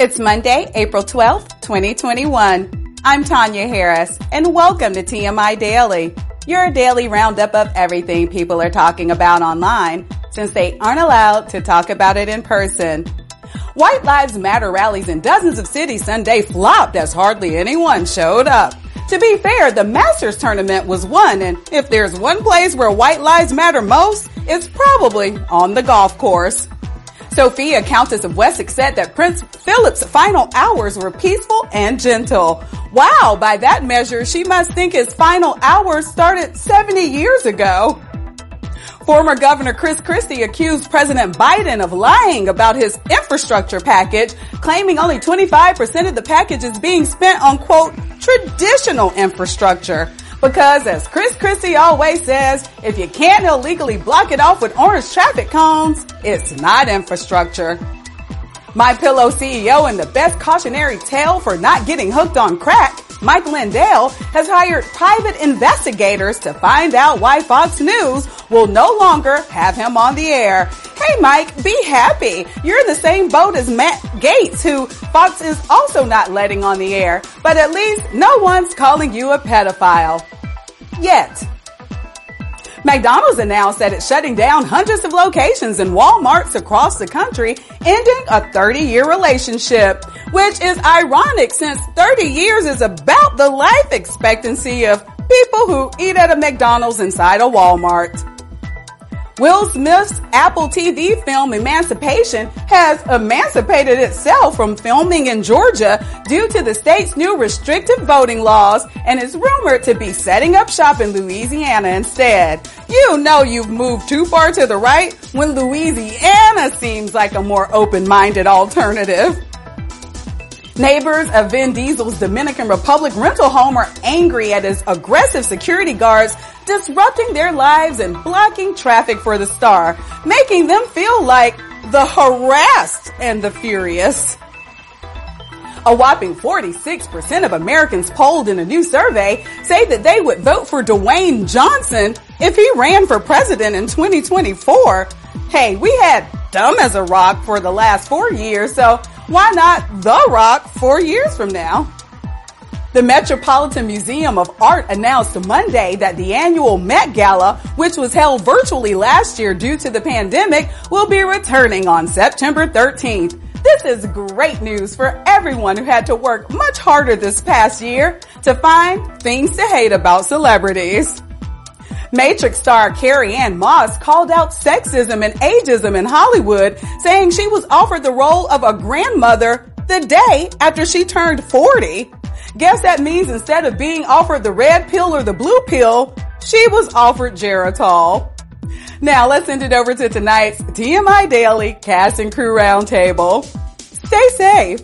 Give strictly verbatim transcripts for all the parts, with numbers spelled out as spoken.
It's Monday, April twelfth, twenty twenty-one. I'm Tanya Harris, and welcome to T M I Daily, your daily roundup of everything people are talking about online, since they aren't allowed to talk about it in person. White Lives Matter rallies in dozens of cities Sunday flopped as hardly anyone showed up. To be fair, the Masters tournament was won, and if there's one place where white lives matter most, it's probably on the golf course. Sophia, Countess of Wessex, said that Prince Philip's final hours were peaceful and gentle. Wow, by that measure, she must think his final hours started seventy years ago. Former Governor Chris Christie accused President Biden of lying about his infrastructure package, claiming only twenty-five percent of the package is being spent on, quote, traditional infrastructure. Because, as Chris Christie always says, if you can't illegally block it off with orange traffic cones, it's not infrastructure. MyPillow C E O and the best cautionary tale for not getting hooked on crack, Mike Lindell, has hired private investigators to find out why Fox News will no longer have him on the air. Hey Mike, be happy. You're in the same boat as Matt Gaetz, who Fox is also not letting on the air, but at least no one's calling you a pedophile. Yet. McDonald's announced that it's shutting down hundreds of locations in Walmarts across the country, ending a thirty-year relationship, which is ironic since thirty years is about the life expectancy of people who eat at a McDonald's inside a Walmart. Will Smith's Apple T V film Emancipation has emancipated itself from filming in Georgia due to the state's new restrictive voting laws and is rumored to be setting up shop in Louisiana instead. You know you've moved too far to the right when Louisiana seems like a more open-minded alternative. Neighbors of Vin Diesel's Dominican Republic rental home are angry at his aggressive security guards disrupting their lives and blocking traffic for the star, making them feel like the harassed and the furious. A whopping forty-six percent of Americans polled in a new survey say that they would vote for Dwayne Johnson if he ran for president in twenty twenty-four. Hey, we had dumb as a rock for the last four years, so why not The Rock four years from now? The Metropolitan Museum of Art announced Monday that the annual Met Gala, which was held virtually last year due to the pandemic, will be returning on September thirteenth. This is great news for everyone who had to work much harder this past year to find things to hate about celebrities. Matrix star Carrie-Anne Moss called out sexism and ageism in Hollywood, saying she was offered the role of a grandmother the day after she turned forty. Guess that means instead of being offered the red pill or the blue pill, she was offered Geritol. Now let's send it over to tonight's T M I Daily Cast and Crew Roundtable. Stay safe.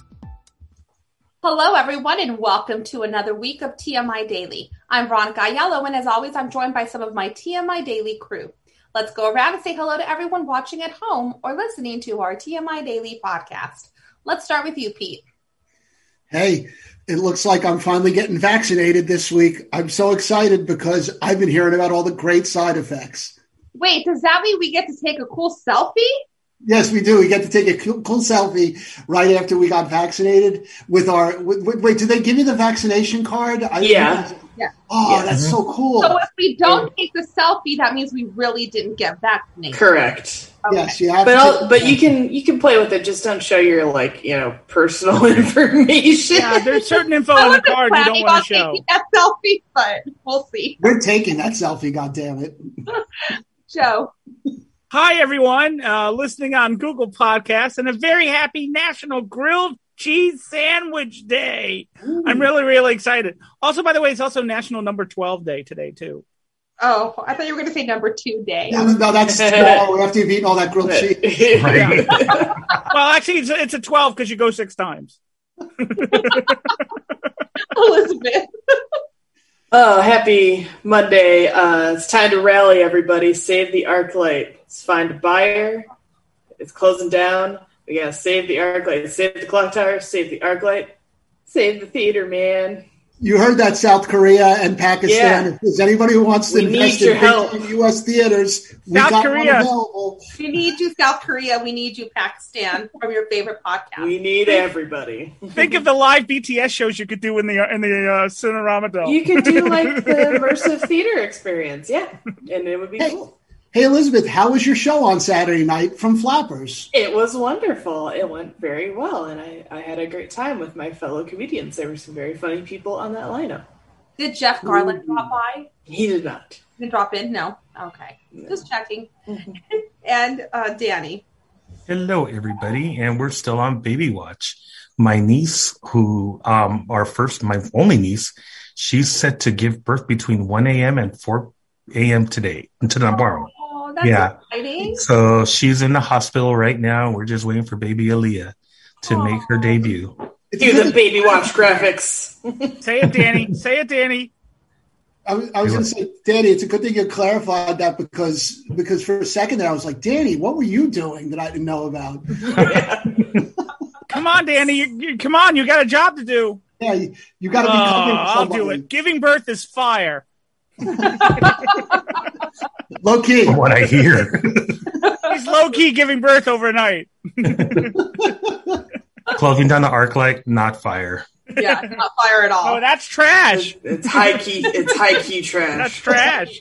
Hello, everyone, and welcome to another week of T M I Daily. I'm Veronica Ayala, and as always, I'm joined by some of my T M I Daily crew. Let's go around and say hello to everyone watching at home or listening to our T M I Daily podcast. Let's start with you, Pete. Hey, it looks like I'm finally getting vaccinated this week. I'm so excited because I've been hearing about all the great side effects. Wait, does that mean we get to take a cool selfie? Yes, we do. We get to take a cool, cool selfie right after we got vaccinated with our, wait, wait did they give you the vaccination card? I, yeah. yeah. Oh, yeah. that's so cool. So if we don't take the selfie, that means we really didn't get vaccinated. Correct. Okay. Yes, you have but to. I'll, but you can you can play with it. Just don't show your like you know personal information. Yeah, there's certain info on the card you don't want to show. That selfie, but we'll see. We're taking that selfie. God damn it, Joe. Hi everyone, uh, listening on Google Podcasts, and a very happy National Grilled Cheese Sandwich Day. Ooh. I'm really really excited. Also, by the way, it's also National Number twelve Day today too. Oh, I thought you were going to say number two day. No, no that's tomorrow after you've eaten all that grilled cheese. Right. Well, actually, it's a, it's a twelve because you go six times. Elizabeth. Oh, happy Monday. Uh, it's time to rally, everybody. Save the ArcLight. Let's find a buyer. It's closing down. We got to save the ArcLight. Save the clock tower. Save the ArcLight. Save the theater, man. You heard that, South Korea and Pakistan. Yeah. If there's anybody who wants to We invest need in your big U S theaters, we South got Korea. one available. We need you, South Korea. We need you, Pakistan, from your favorite podcast. We need everybody. Think of the live B T S shows you could do in the in the uh, Cinerama Dome. You could do like the immersive theater experience, yeah, and it would be Hey. cool. Hey, Elizabeth, how was your show on Saturday night from Flappers? It was wonderful. It went very well, and I, I had a great time with my fellow comedians. There were some very funny people on that lineup. Did Jeff Garland Ooh. drop by? He did not. Did drop in? No. Okay. No. Just checking. And uh, Danny. Hello, everybody, and we're still on Baby Watch. My niece, who, um, our first, my only niece, she's set to give birth between one a.m. and four a.m. today, until tomorrow. Oh, that's Yeah. exciting. So she's in the hospital right now. We're just waiting for baby Aaliyah to Aw. make her debut. It's Cue the good- Baby Watch graphics. Say it, Danny. Say it, Danny. I was, I was going to say, Danny, it's a good thing you clarified that because because for a second there I was like, Danny, what were you doing that I didn't know about? Come on, Danny. You, you, come on. You got a job to do. Yeah, you, you got to Oh, be covering for I'll somebody. do it. Giving birth is fire. Low key. From what I hear. He's low key giving birth overnight. Closing down the arc light, not fire. Yeah, not fire at all. Oh, that's trash. It's high key. It's high key That's trash. trash.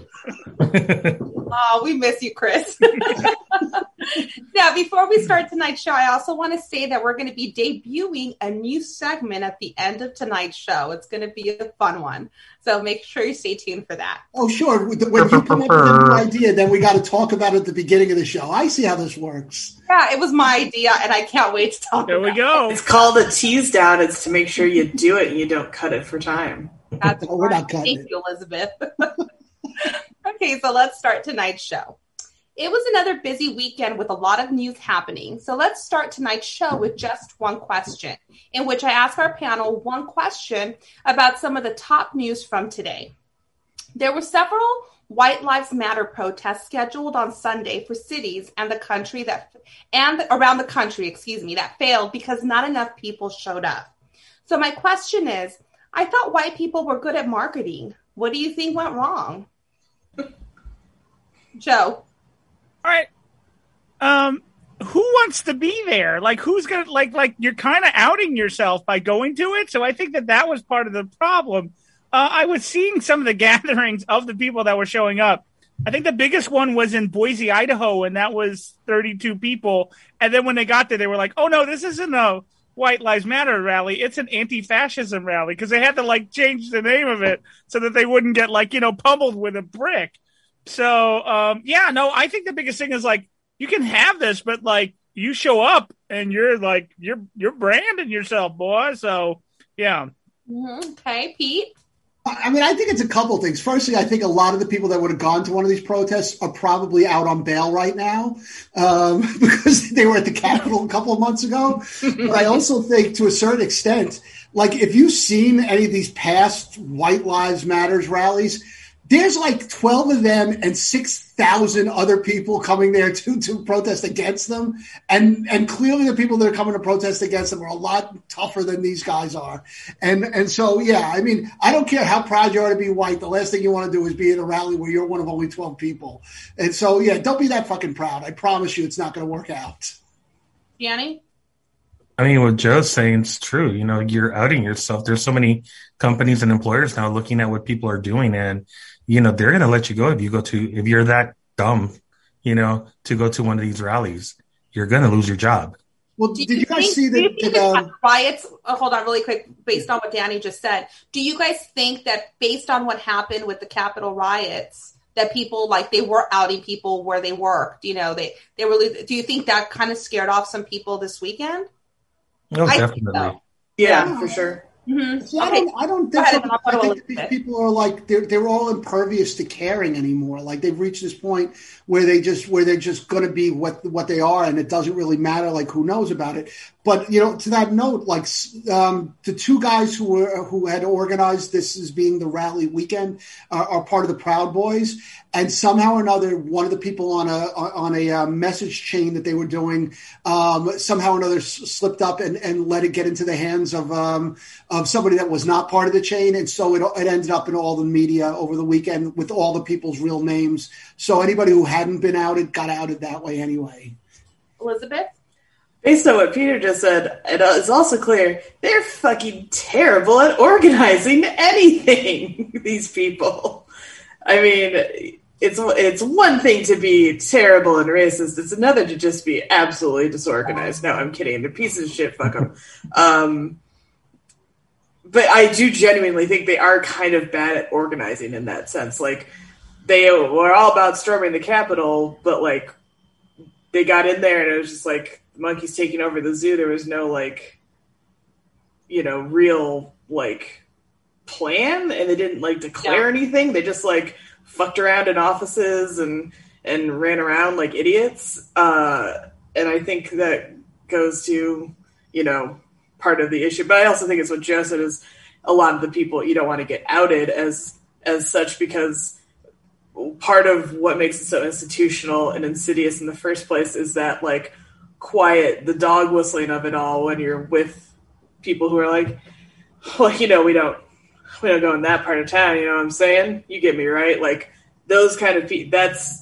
Oh, we miss you, Chris. Now, before we start tonight's show, I also want to say that we're going to be debuting a new segment at the end of tonight's show. It's going to be a fun one. So make sure you stay tuned for that. Oh, sure. When you come up with a new idea, then we got to talk about it at the beginning of the show. I see how this works. Yeah, it was my idea, and I can't wait to talk There about we go. It's called a tease down. It's to make sure you do it and you don't cut it for time. it. That's No, we're not right. cutting Thank you, Elizabeth. Okay, so let's start tonight's show. It was another busy weekend with a lot of news happening. So let's start tonight's show with just one question, in which I ask our panel one question about some of the top news from today. There were several White Lives Matter protests scheduled on Sunday for cities and the country that and around the country, excuse me, that failed because not enough people showed up. So my question is, I thought white people were good at marketing. What do you think went wrong? Joe. All right. Um, who wants to be there? Like, who's gonna like? Like, you're kind of outing yourself by going to it. So I think that that was part of the problem. Uh, I was seeing some of the gatherings of the people that were showing up. I think the biggest one was in Boise, Idaho, and that was thirty-two people. And then when they got there, they were like, "Oh no, this isn't a White Lives Matter rally; it's an anti-fascism rally," because they had to like change the name of it so that they wouldn't get like you know pummeled with a brick. So, um, yeah, no, I think the biggest thing is like, you can have this, but like you show up and you're like, you're, you're branding yourself, boy. So yeah. Mm-hmm. Okay, Pete. I mean, I think it's a couple things. Firstly, I think a lot of the people that would have gone to one of these protests are probably out on bail right now um, because they were at the Capitol a couple of months ago. But I also think to a certain extent, like if you've seen any of these past White Lives Matters rallies, there's like twelve of them and six thousand other people coming there to, to protest against them. And and clearly the people that are coming to protest against them are a lot tougher than these guys are. And and so, yeah, I mean, I don't care how proud you are to be white. The last thing you want to do is be at a rally where you're one of only twelve people. And so, yeah, don't be that fucking proud. I promise you it's not going to work out. Danny? I mean, what Joe's saying is true. You know, you're outing yourself. There's so many companies and employers now looking at what people are doing, and you know, they're going to let you go if you go to, if you're that dumb, you know, to go to one of these rallies. You're going to lose your job. Well, Do did you guys think, see do you that? think that that um, riots? Oh, hold on, really quick. Based on what Danny just said, do you guys think that based on what happened with the Capitol riots, that people like they were outing people where they worked? You know, they they were. Do you think that kind of scared off some people this weekend? Oh, I definitely. think so. Yeah, Yeah. for sure. Mm-hmm. See, I Okay. don't, I don't Go think, ahead, so. I'll I go think to that these Elizabeth. people are like they're they're all impervious to caring anymore. Like they've reached this point where they just where they're just going to be what what they are, and it doesn't really matter like who knows about it. But, you know, to that note, like um, the two guys who were who had organized this as being the rally weekend are, are part of the Proud Boys. And somehow or another, one of the people on a on a uh, message chain that they were doing um, somehow or another s- slipped up and, and let it get into the hands of um, of somebody that was not part of the chain. And so it, it ended up in all the media over the weekend with all the people's real names. So anybody who hadn't been outed got outed that way anyway. Elizabeth? Based on what Peter just said, it is also clear they're fucking terrible at organizing anything, these people. I mean, it's it's one thing to be terrible and racist. It's another to just be absolutely disorganized. No, I'm kidding. They're pieces of shit. Fuck them. Um, but I do genuinely think they are kind of bad at organizing in that sense. Like, they were all about storming the Capitol, but, like, they got in there and it was just like the monkeys taking over the zoo. There was no, like, you know, real, like, plan, and they didn't, like, declare yeah. anything. They just, like, fucked around in offices and and ran around like idiots. Uh, and I think that goes to, you know, part of the issue. But I also think it's what Joe said is a lot of the people, you don't want to get outed as as such, because part of what makes it so institutional and insidious in the first place is that, like, quiet, the dog whistling of it all when you're with people who are like, well, you know, we don't, we don't go in that part of town, you know what I'm saying? You get me, right? Like, those kind of people, that's,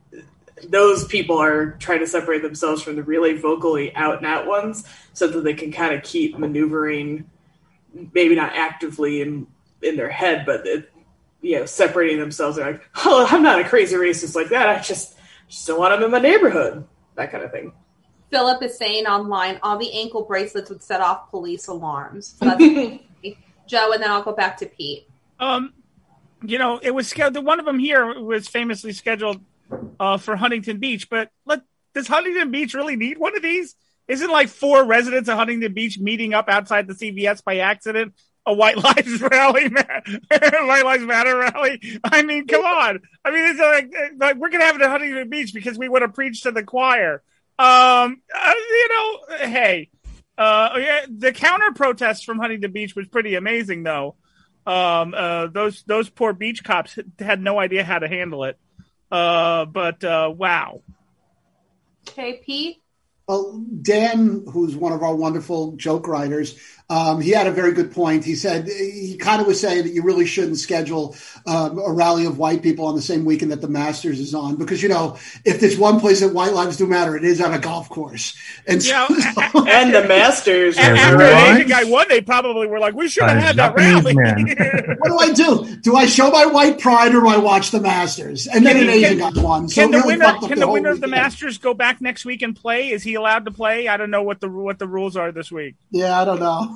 those people are trying to separate themselves from the really vocally out and out ones so that they can kind of keep maneuvering, maybe not actively in, in their head, but it, you know, separating themselves. They're like, oh, I'm not a crazy racist like that. I just, just don't want them in my neighborhood. That kind of thing. Philip is saying online, all the ankle bracelets would set off police alarms. So that's Joe, and then I'll go back to Pete. Um, you know, it was scheduled. One of them here was famously scheduled uh, for Huntington Beach, but let, does Huntington Beach really need one of these? Isn't like four residents of Huntington Beach meeting up outside the C V S by accident a White Lives rally, White Lives Matter rally? I mean, come on. I mean, it's like, like we're gonna have it at Huntington Beach because we want to preach to the choir. Um, uh, you know, hey, uh, yeah, the counter protest from Huntington Beach was pretty amazing, though. Um, uh, those those poor beach cops had no idea how to handle it. Uh, but uh, wow. Okay, Pete. Well, Dan, who's one of our wonderful joke writers, um, he had a very good point. He said he kind of was saying that you really shouldn't schedule um, a rally of white people on the same weekend that the Masters is on, because, you know, if there's one place that white lives do matter, it is on a golf course. And so, so, and the Masters. And after an Asian guy won, they probably were like, we should have had that rally. What do I do? Do I show my white pride or do I watch the Masters? And then can, an Asian can, got one. So can the really winner, can the, the winner of the weekend. Masters go back next week and play? Is he allowed to play? I don't know what the what the rules are this week. Yeah, I don't know.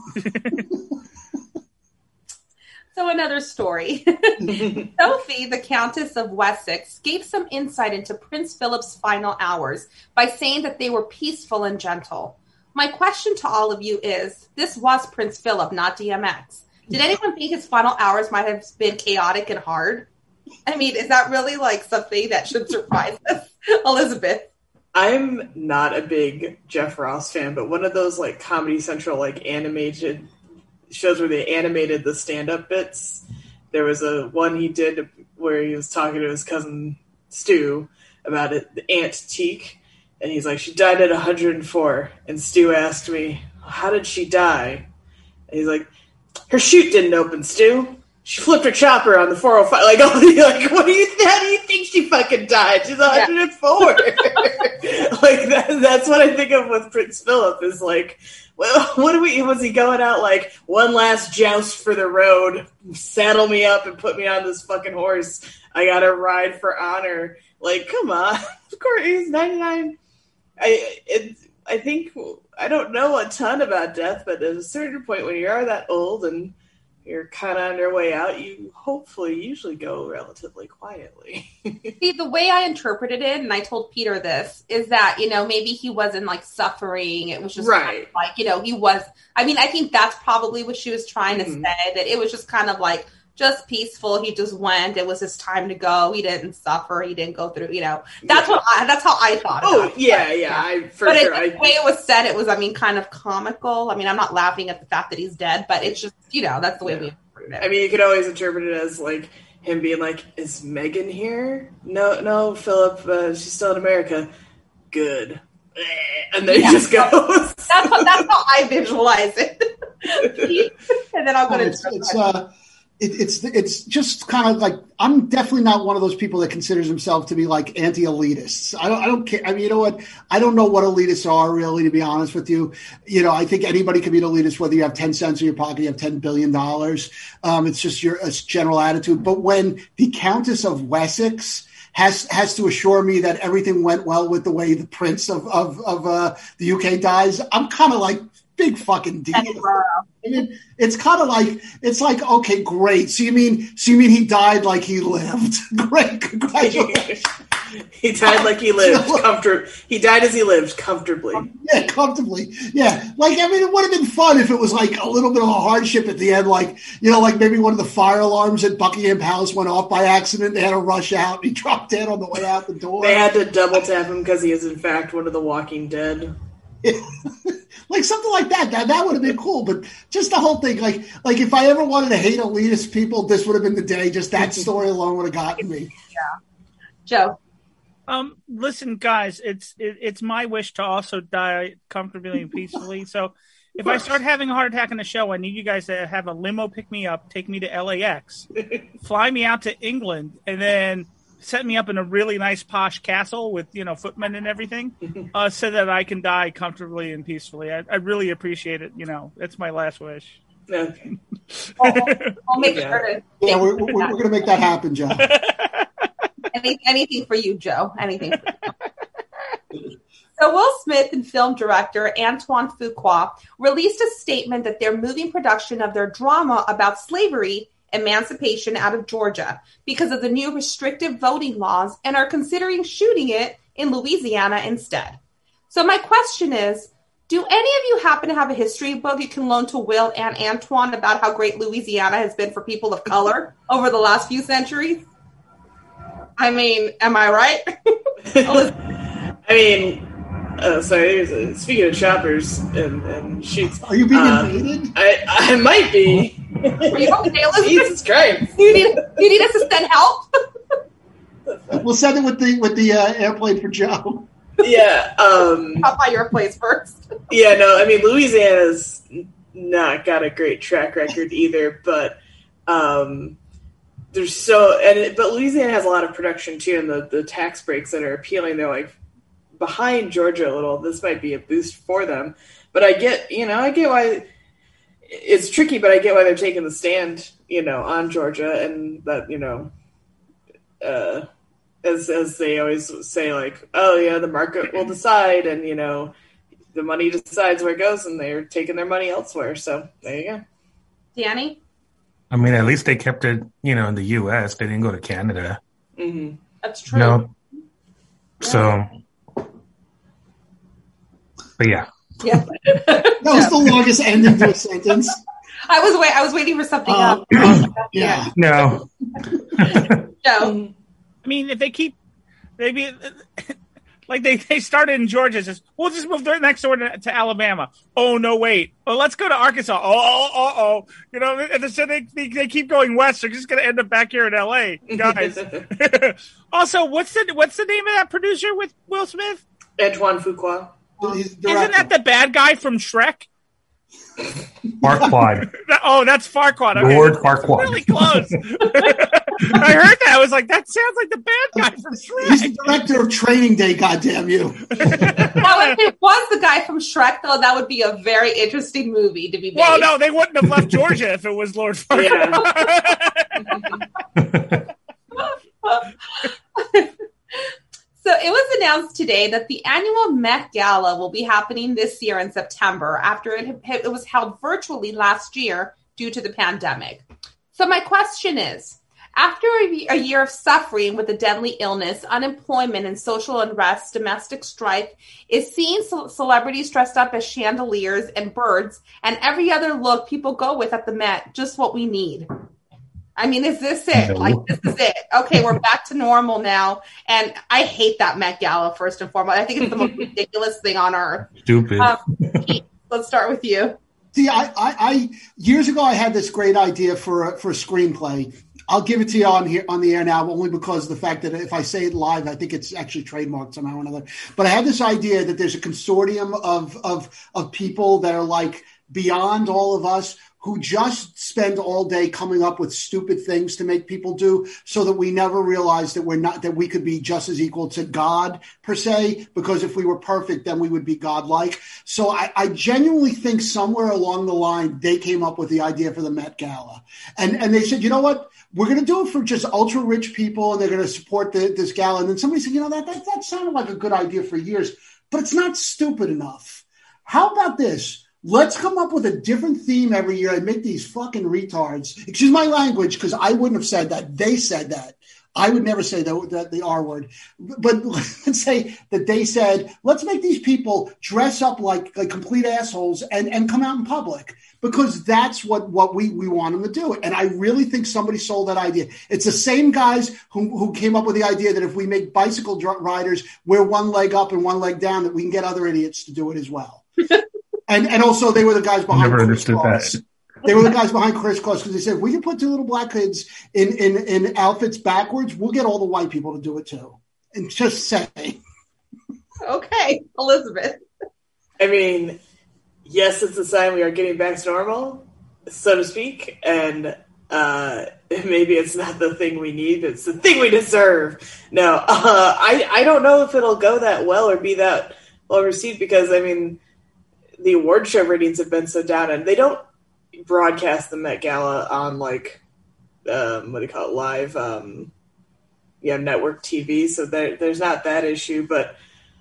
So another story. Sophie, the Countess of Wessex, gave some insight into Prince Philip's final hours by saying that they were peaceful and gentle. My question to all of you is, this was Prince Philip, not D M X. Did anyone think his final hours might have been chaotic and hard? I mean, is that really like something that should surprise us? Elizabeth? I'm not a big Jeff Ross fan, but one of those like Comedy Central like animated shows where they animated the stand-up bits. There was a one he did where he was talking to his cousin Stu about it, the Aunt Teak, and he's like, she died at one hundred four, and Stu asked me, how did she die? And he's like, her chute didn't open, Stu. She flipped her chopper on the four oh five. Like, oh, like, what do you? How do you think she fucking died? She's one hundred four. Yeah. Like that, that's what I think of with Prince Philip. Is like, well, what do we? Was he going out like one last joust for the road? Saddle me up and put me on this fucking horse. I got to ride for honor. Like, come on. Of course, he's ninety-nine. I it, I think I don't know a ton about death, but at a certain point when you are that old and you're kind of on your way out, you hopefully usually go relatively quietly. See, the way I interpreted it, and I told Peter this, is that, you know, maybe he wasn't like suffering. It was just right. kind of like, you know, he was, I mean, I think that's probably what she was trying to mm-hmm. say, that it was just kind of like just peaceful. He just went. It was his time to go. He didn't suffer. He didn't go through, you know, that's yeah. what I, that's how I thought Oh, about yeah, it. yeah, I, for but sure. But the I, way it was said, it was, I mean, kind of comical. I mean, I'm not laughing at the fact that he's dead, but it's just, you know, that's the way yeah. we interpret it. I mean, you could always interpret it as, like, him being like, is Megan here? No, no, Philip, uh, she's still in America. Good. And then yeah. he just goes. That's how, that's how I visualize it. And then I'll go to it's, it's, uh, it, it's it's just kind of like, I'm definitely not one of those people that considers himself to be like anti-elitists. I don't I don't care. I mean, you know what? I don't know what elitists are really, to be honest with you. You know, I think anybody can be an elitist, whether you have ten cents in your pocket, you have ten billion dollars. Um, it's just your it's general attitude. But when the Countess of Wessex has has to assure me that everything went well with the way the Prince of of, of uh, the U K dies, I'm kind of like, big fucking deal. I mean, it's kind of like, it's like, okay, great. So you mean, so you mean he died like he lived? Great, congratulations. He died like he lived. Comfort. He died as he lived, comfortably. Yeah, comfortably. Yeah, like, I mean, it would have been fun if it was like a little bit of a hardship at the end, like, you know, like maybe one of the fire alarms at Buckingham Palace went off by accident. They had to rush out. And he dropped dead on the way out the door. They had to double tap him because he is in fact one of the Walking Dead. Like something like that, that that would have been cool. But just the whole thing, like, like if I ever wanted to hate elitist people, this would have been the day. Just that story alone would have gotten me. Yeah, Joe. Um, listen, guys, it's it, it's my wish to also die comfortably and peacefully. So, if I start having a heart attack on the show, I need you guys to have a limo pick me up, take me to L A X, fly me out to England, and then set me up in a really nice posh castle with, you know, footmen and everything, uh, so that I can die comfortably and peacefully. I, I really appreciate it. You know, that's my last wish. Okay. I'll, I'll make yeah. sure to. Yeah, we're, we're, we're going to make that happen, Joe. Any, anything for you, Joe. Anything for you. So Will Smith and film director Antoine Fuqua released a statement that they're moving production of their drama about slavery emancipation out of Georgia because of the new restrictive voting laws and are considering shooting it in Louisiana instead. So my question is, do any of you happen to have a history book you can loan to Will and Antoine about how great Louisiana has been for people of color over the last few centuries? I mean, am I right? I mean, uh, sorry, speaking of choppers and, and shoots. Are you being um, invaded? I, I might be. Are you okay, Elizabeth? Jesus Christ. You need, you need us to send help? We'll send it with the with the uh, airplane for Joe. Yeah. Um, I'll buy your place first. Yeah, no, I mean, Louisiana's not got a great track record either, but um, there's so, and it, but Louisiana has a lot of production too, and the, the tax breaks that are appealing, they're like behind Georgia a little. This might be a boost for them, but I get, you know, I get why it's tricky, but I get why they're taking the stand, you know, on Georgia, and that, you know, uh, as as they always say, like, oh yeah, the market will decide, and you know, the money decides where it goes, and they're taking their money elsewhere. So there you go. Danny? I mean, at least they kept it, you know, in the U S. They didn't go to Canada. Mm-hmm. That's true. No. Yeah. So, but yeah. Yeah. That was the longest ending to a sentence. I was wait. I was waiting for something Uh, else. yeah. No. Joe? I mean, if they keep, maybe like they, they started in Georgia, just we'll just move right next door to, to Alabama. Oh no, wait. Well, let's go to Arkansas. Oh, oh, oh, oh. You know, and so they, they they keep going west. They're just going to end up back here in L A, guys. Also, what's the what's the name of that producer with Will Smith? Antoine Fuqua. He's Isn't that the bad guy from Shrek? Farquaad. Oh, that's Farquaad. Okay. Lord Farquaad. Really close. I heard that. I was like, that sounds like the bad guy from Shrek. He's the director of Training Day, goddamn you. Now, if it was the guy from Shrek, though, that would be a very interesting movie to be made. Well, no, they wouldn't have left Georgia if it was Lord Farquaad. Yeah. So it was announced today that the annual Met Gala will be happening this year in September after it, it was held virtually last year due to the pandemic. So my question is, after a, a year of suffering with a deadly illness, unemployment, and social unrest, domestic strife, is seeing ce- celebrities dressed up as chandeliers and birds and every other look people go with at the Met just what we need? I mean, is this it? No. Like, this is it. Okay, we're back to normal now. And I hate that Met Gala, first and foremost. I think it's the most ridiculous thing on earth. Stupid. Um, Pete, let's start with you. See, I, I, I years ago I had this great idea for a, for a screenplay. I'll give it to you on here on the air now, only because of the fact that if I say it live, I think it's actually trademarked somehow or another. But I had this idea that there's a consortium of of of people that are like beyond all of us, who just spend all day coming up with stupid things to make people do, so that we never realize that we're not, that we could be just as equal to God per se, because if we were perfect, then we would be godlike. So I, I genuinely think somewhere along the line, they came up with the idea for the Met Gala. And, and they said, you know what? We're going to do it for just ultra rich people, and they're going to support the, this gala. And then somebody said, you know, that, that, that sounded like a good idea for years, but it's not stupid enough. How about this? Let's come up with a different theme every year and make these fucking retards. Excuse my language, because I wouldn't have said that. They said that. I would never say that, that the R word. But let's say that they said, let's make these people dress up like, like complete assholes and, and come out in public, because that's what, what we, we want them to do. And I really think somebody sold that idea. It's the same guys who, who came up with the idea that if we make bicycle riders wear one leg up and one leg down, that we can get other idiots to do it as well. And and also they were the guys behind. Never Chris understood Cross. that. They were the guys behind Chris Cross, because they said, if we can put two little black kids in, in, in outfits backwards, we'll get all the white people to do it too. And just say. Okay, Elizabeth. I mean, yes, it's a sign we are getting back to normal, so to speak, and uh, maybe it's not the thing we need, it's the thing we deserve. No, uh, I, I don't know if it'll go that well or be that well received, because, I mean, the award show ratings have been so down, and they don't broadcast the Met Gala on, like, um, what do you call it, live, um, yeah, network T V, so there, there's not that issue, but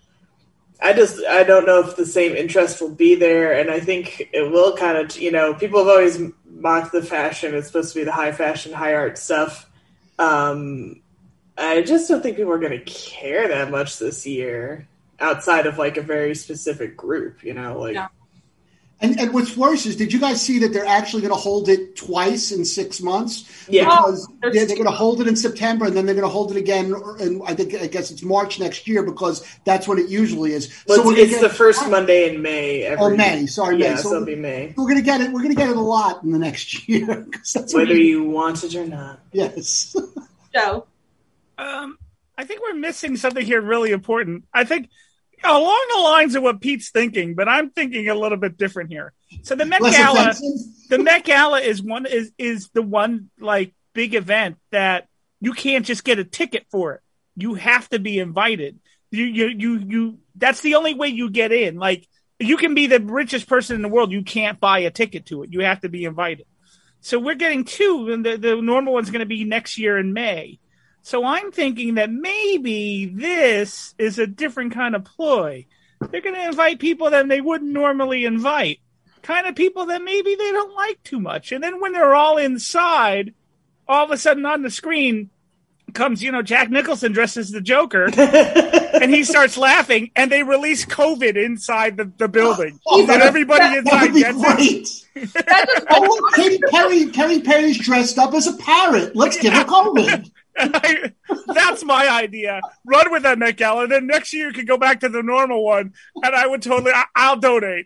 I just, I don't know if the same interest will be there, and I think it will kind of, you know, people have always mocked the fashion. It's supposed to be the high fashion, high art stuff. Um, I just don't think people are going to care that much this year, outside of, like, a very specific group, you know, like. Yeah. And, and what's worse is, did you guys see that they're actually going to hold it twice in six months? Yeah. Because Oh, they're, they're going to hold it in September, and then they're going to hold it again, and I think I guess it's March next year, because that's when it usually is. Well, so it's, it's get, the first Monday in May. Every, or May, sorry, yeah, May. so, So it'll be May. We're going to get it. We're going to get it a lot in the next year. That's Whether we, you want it or not. yes. Joe. Um, I think we're missing something here really important. I think along the lines of what Pete's thinking, but I'm thinking a little bit different here. So the Met Less Gala, offensive. the Met Gala is one is is the one like big event that you can't just get a ticket for it. You have to be invited. You you you you. That's the only way you get in. Like, you can be the richest person in the world, you can't buy a ticket to it. You have to be invited. So we're getting two, and the, the normal one's going to be next year in May. So I'm thinking that maybe this is a different kind of ploy. They're going to invite people that they wouldn't normally invite. Kind of people that maybe they don't like too much. And then when they're all inside, all of a sudden on the screen comes, you know, Jack Nicholson dressed as the Joker, and he starts laughing, and they release COVID inside the, the building. Oh, and that- everybody that, inside that would be gets great. it. That just Oh, Katy Perry, Katy Perry's dressed up as a parrot. Let's give her COVID. I, that's my idea. Run with that, Met Gala. Then next year you can go back to the normal one, and I would totally. I, I'll donate.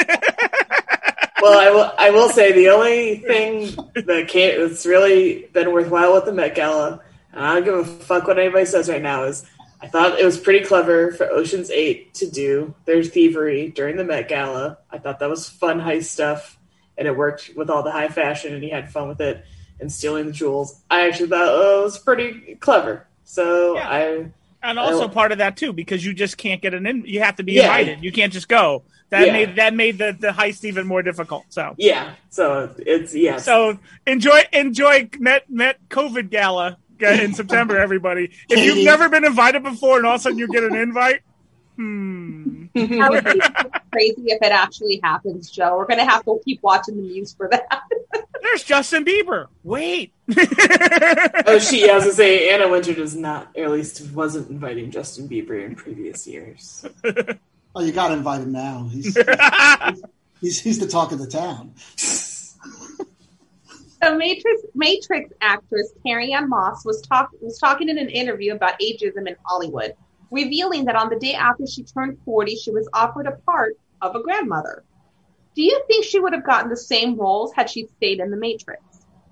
Well, I will. I will say the only thing that can't, that's really been worthwhile with the Met Gala, and I don't give a fuck what anybody says right now, is I thought it was pretty clever for Ocean's Eight to do their thievery during the Met Gala. I thought that was fun heist stuff, and it worked with all the high fashion, and he had fun with it and stealing the jewels. I actually thought oh, it was pretty clever. So Yeah. I. And also I, part of that too, because you just can't get an in. You have to be Yeah. invited. You can't just go. That Yeah. made that made the, the heist even more difficult. So Yeah. So it's yes. so enjoy enjoy Met Met COVID Gala in September, everybody. If you've never been invited before and all of a sudden you get an invite, hmm. that would be crazy if it actually happens, Joe. We're going to have to keep watching the news for that. There's Justin Bieber. Wait. Oh, she, yeah, I was going to say, Anna Wintour does not, or at least wasn't inviting Justin Bieber in previous years. Oh, you got to invite him now. He's, he's he's the talk of the town. So Matrix Matrix actress Carrie-Anne Moss was talk was talking in an interview about ageism in Hollywood, revealing that on the day after she turned forty, she was offered a part of a grandmother. Do you think she would have gotten the same roles had she stayed in The Matrix?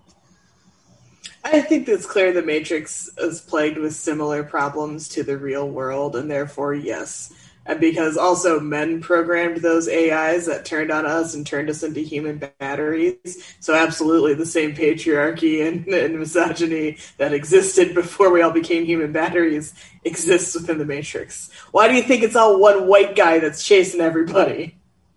I think it's clear The Matrix is plagued with similar problems to the real world, and therefore, yes. And because also men programmed those A Is that turned on us and turned us into human batteries. So absolutely the same patriarchy and, and misogyny that existed before we all became human batteries exists within The Matrix. Why do you think it's all one white guy that's chasing everybody?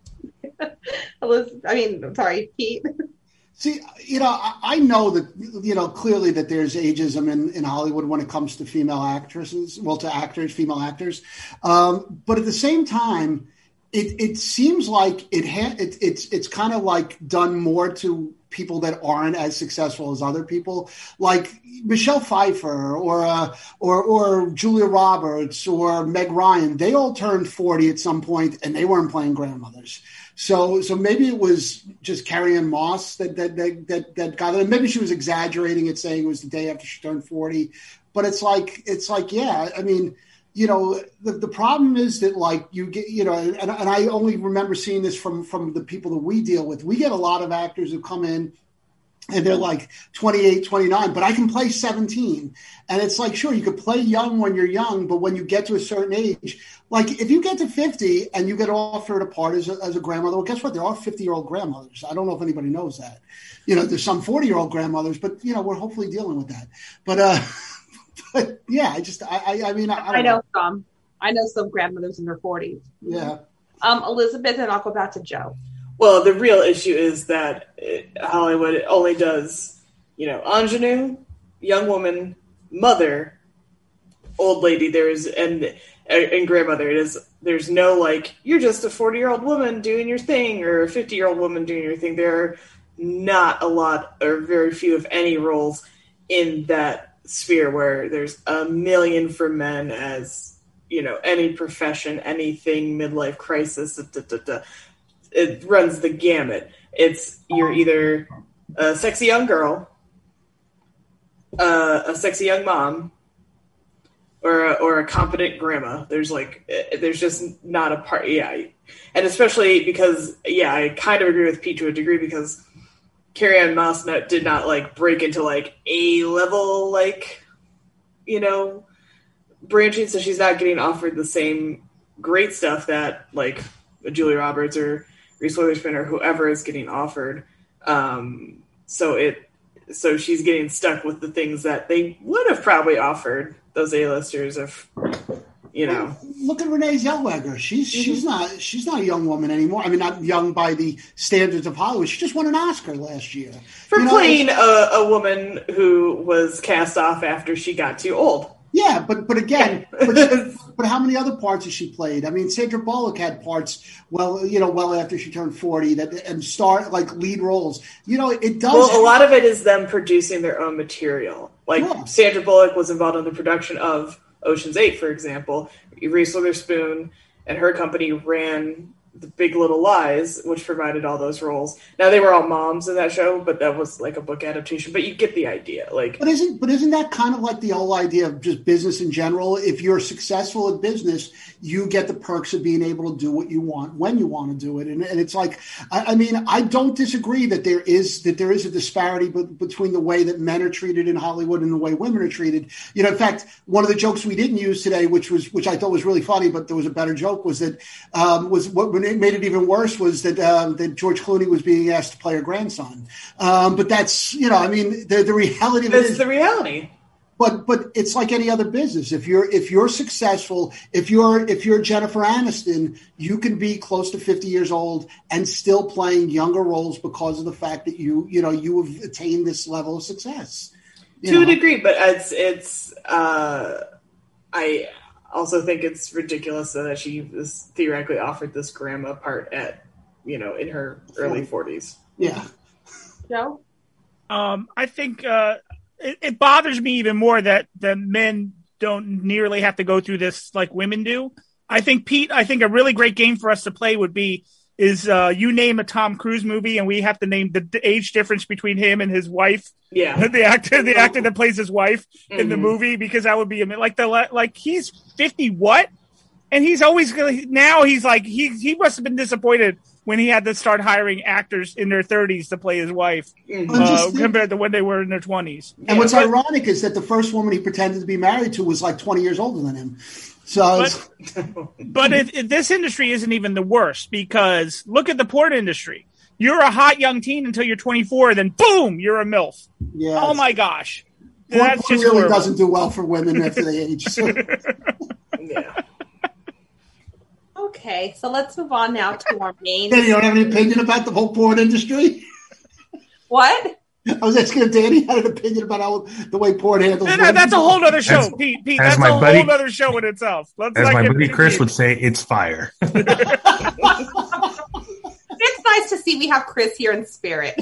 I mean, sorry, Pete. See, you know, I, I know that, you know, clearly that there's ageism in, in Hollywood when it comes to female actresses, well, to actors, female actors. Um, but at the same time, it, it seems like it ha- it, it's it's kind of like done more to people that aren't as successful as other people, like Michelle Pfeiffer or uh, or or Julia Roberts or Meg Ryan. They all turned forty at some point, and they weren't playing grandmothers. So, so maybe it was just Carrie-Anne Moss that that that that, that got it. Maybe she was exaggerating it, saying it was the day after she turned forty. But it's like it's like yeah. I mean, you know, the the problem is that like you get, you know, and, and I only remember seeing this from from the people that we deal with. We get a lot of actors who come in and they're like twenty-eight, twenty-nine, but I can play seventeen. And it's like, sure, you could play young when you're young, but when you get to a certain age, like if you get to fifty and you get offered a part as a, as a grandmother, well, guess what? There are fifty-year-old grandmothers. I don't know if anybody knows that. You know, there's some forty-year-old grandmothers, but, you know, we're hopefully dealing with that. But, uh, but yeah, I just, I, I, I mean, I, I, I know know. some. I know some grandmothers in their forties. Yeah. Um, Elizabeth, and I'll go back to Joe. Well, the real issue is that Hollywood only does, you know, ingenue, young woman, mother, old lady. There's and and grandmother. It is. There's no like you're just a forty-year-old woman doing your thing or a fifty-year-old woman doing your thing. There are not a lot or very few, if any, roles in that sphere where there's a million for men as, you know, any profession, anything, midlife crisis. Da, da, da, da. It runs the gamut. It's you're either a sexy young girl, uh, a sexy young mom, or a, or a competent grandma. There's like there's just not a part. Yeah, and especially because yeah, I kind of agree with Pete to a degree because Carrie-Anne Moss did not like break into like A level like you know branching, so she's not getting offered the same great stuff that like Julia Roberts or Reese Witherspoon or whoever is getting offered. Um, so it, so she's getting stuck with the things that they would have probably offered those A-listers if, you know. Look at Renee Zellweger. She's mm-hmm. she's not she's not a young woman anymore. I mean, not young by the standards of Hollywood. She just won an Oscar last year for you know, playing a, a woman who was cast off after she got too old. Yeah, but but again, but, she, but how many other parts has she played? I mean, Sandra Bullock had parts well, you know, well after she turned forty that and start like lead roles. You know, it does. Well, a lot of it is them producing their own material. Like yeah. Sandra Bullock was involved in the production of Ocean's Eight, for example. Reese Witherspoon and her company ran The Big Little Lies, which provided all those roles. Now they were all moms in that show, but that was like a book adaptation. But you get the idea. Like, but isn't but isn't that kind of like the whole idea of just business in general? If you're successful at business, you get the perks of being able to do what you want when you want to do it. And, and it's like, I, I mean, I don't disagree that there is that there is a disparity be, between the way that men are treated in Hollywood and the way women are treated. You know, in fact, one of the jokes we didn't use today, which was which I thought was really funny, but there was a better joke, was that um, was what when it made it even worse was that um, that George Clooney was being asked to play her grandson. Um, but that's, you know, I mean, the, the reality of it That's is the reality. But but it's like any other business. If you're if you're successful, if you're if you're Jennifer Aniston, you can be close to fifty years old and still playing younger roles because of the fact that you you know you have attained this level of success. To know? a degree, but it's it's uh, I also think it's ridiculous that she was theoretically offered this grandma part at you know in her early forties. Yeah. Joe? Um, I think uh, it, it bothers me even more that the men don't nearly have to go through this like women do. I think, Pete, I think a really great game for us to play would be is uh, you name a Tom Cruise movie, and we have to name the age difference between him and his wife. Yeah, the actor, the actor that plays his wife mm-hmm. in the movie, because that would be like the like he's fifty what, and he's always now he's like he he must have been disappointed when he had to start hiring actors in their thirties to play his wife mm-hmm. uh, compared to when they were in their twenties. And yeah, what's but, ironic is that the first woman he pretended to be married to was like twenty years older than him. So, but, but it, it, this industry isn't even the worst, because look at the porn industry. You're a hot young teen until you're twenty-four, then boom, you're a MILF. Yeah. Oh my gosh. Porn, That's porn just really horrible. Doesn't do well for women after they age. So. Yeah. Okay, so let's move on now to our main. Danny, you don't have any opinion about the whole porn industry? What? I was asking if Danny had an opinion about how the way porn handles. No, no, that's a whole other show, as, Pete. Pete, that's a buddy, whole other show in itself. Let's as like my it, buddy it, Chris it, would say, it's fire. It's nice to see we have Chris here in spirit.